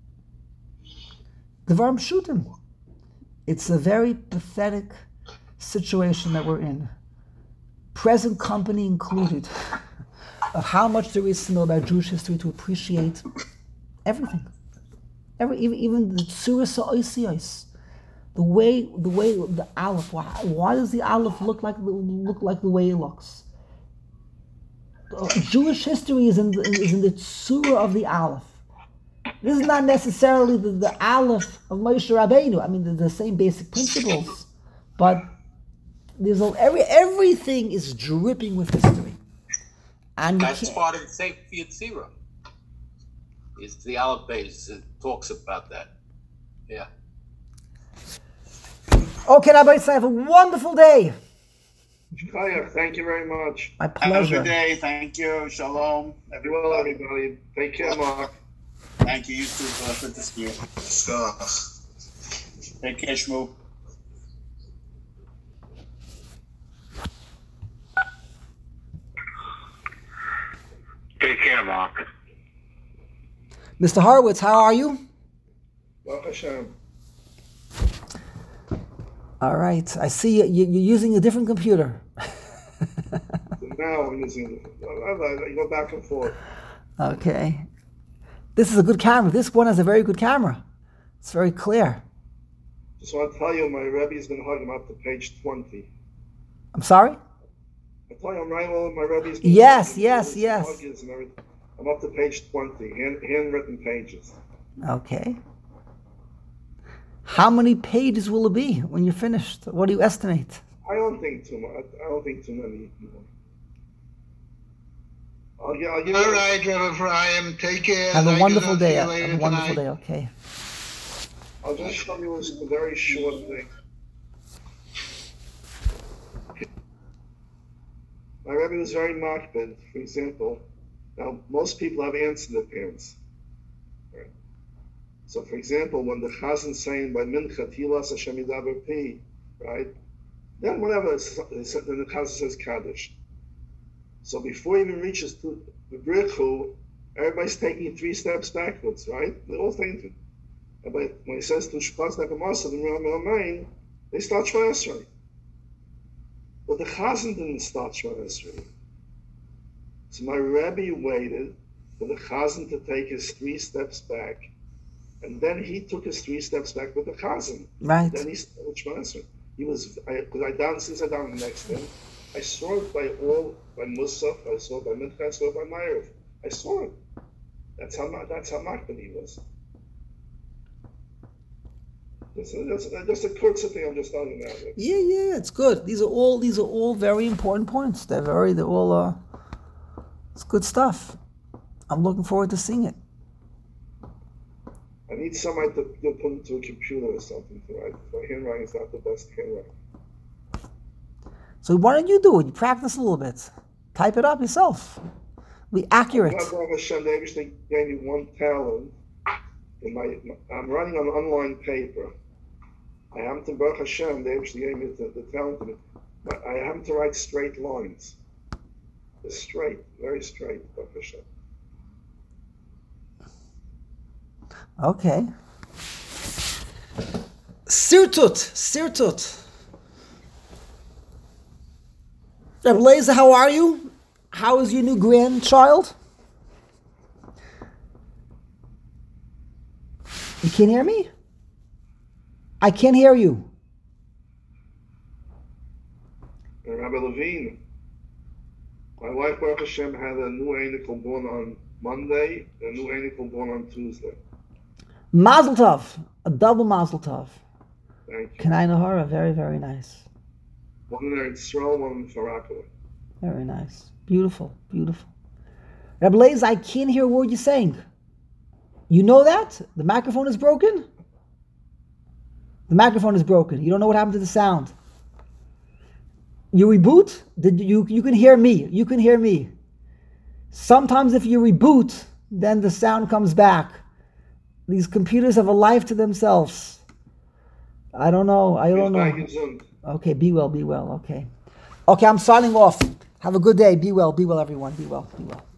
Devarim Pshutim. It's a very pathetic situation that we're in. Present company included, of how much there is to know about Jewish history to appreciate everything. Every, even, even the Tzuras HaOsiyos, the way the way the Aleph. Why, why does the Aleph look like look like the way it looks? Jewish history is in the, is in the Tzura of the Aleph. This is not necessarily the, the Aleph of Moshe Rabbeinu. I mean, they're the same basic principles, but there's a, every everything is dripping with history. And that's part of the Sefer Yetzirah. It's the Aleph Beis. It talks about that. Yeah. Okay, Rabbi, have a wonderful day. Thank you very much. My pleasure. Have a good day. Thank you. Shalom. Everybody. Well, everybody. Take care, Mark. Thank you. You too. Uh, good to see you. Take care, Shmoo. Take care, Mark. Mister Horowitz, how are you? Baruch Hashem. All right. I see you, you're using a different computer. Now I'm using it. I go back and forth. Okay. This is a good camera. This one has a very good camera. It's very clear. Just want to tell you, my Rebbe's been hugging him up to page twenty. I'm sorry? I tell you, I'm right well, my Rebbe's been Yes, hugging yes, him, yes. huggies and everything. I'm up to page twenty, hand, handwritten pages. Okay. How many pages will it be when you're finished? What do you estimate? I don't think too much. I don't think too many more. I'll, gi- I'll give All you. right, Rabbi Ephraim, take care. Have a Thank wonderful you. day. See you Have later a wonderful tonight. day. Okay. I'll just show you a very short thing. My Rebbe was very makbid. For example, now most people have aunts in their parents. Right? So, for example, when the Chazan saying by Mincha Tilas Hashem Yidaber Pi, right? Then whatever, it's, it's, then the Chazan says Kaddish. So before he even reaches to the Brichu, everybody's taking three steps backwards, right? They're all thinking. But when he says to Shpas Nakamasa, the Ram they start Shema Esrei. But the Chazan didn't start Shema Esrei. So my Rebbe waited for the Chazan to take his three steps back, and then he took his three steps back with the Chazan. Right. Then he started Shema Esrei. He was, because I, I down since I down the next thing, I saw it by all, by Musaf, I saw it by Mincha, I saw it by Ma'ariv. I saw it. That's how that's how makbid he was. Just, just, just a quick thing I'm just talking about. Yeah, yeah, yeah, it's good. These are all these are all very important points. They're very they're all uh it's good stuff. I'm looking forward to seeing it. I need somebody to, to put into a computer or something to write. My handwriting is not the best handwriting. So why don't you do it? You practice a little bit. Type it up yourself. Be accurate. God, Baruch Hashem, they actually gave me one talent. In my, I'm running on online paper. I happen to, Baruch Hashem, they actually gave me the, the talent in it. But I happen to write straight lines. It's straight, very straight, Baruch Hashem. Okay. Sirtut, Sirtut. Rabbi Lezer, how are you? How is your new grandchild? You can't hear me? I can't hear you. And Rabbi Levine, my wife Baruch Hashem had a new anicle born on Monday, and a new anicle born on Tuesday. Mazel tov, a double mazel tov. Thank you. Kanai Nahara, very, very nice. One in Eretz, one in Farakah. Very nice. Beautiful, beautiful. Rabbi Lezer, I can't hear a word you're saying. You know that? The microphone is broken? The microphone is broken. You don't know what happened to the sound. You reboot? Did you you can hear me. You can hear me. Sometimes if you reboot, then the sound comes back. These computers have a life to themselves. I don't know. I don't know. Okay, be well, be well. Okay. Okay, I'm signing off. Have a good day. Be well, be well, everyone. Be well, be well.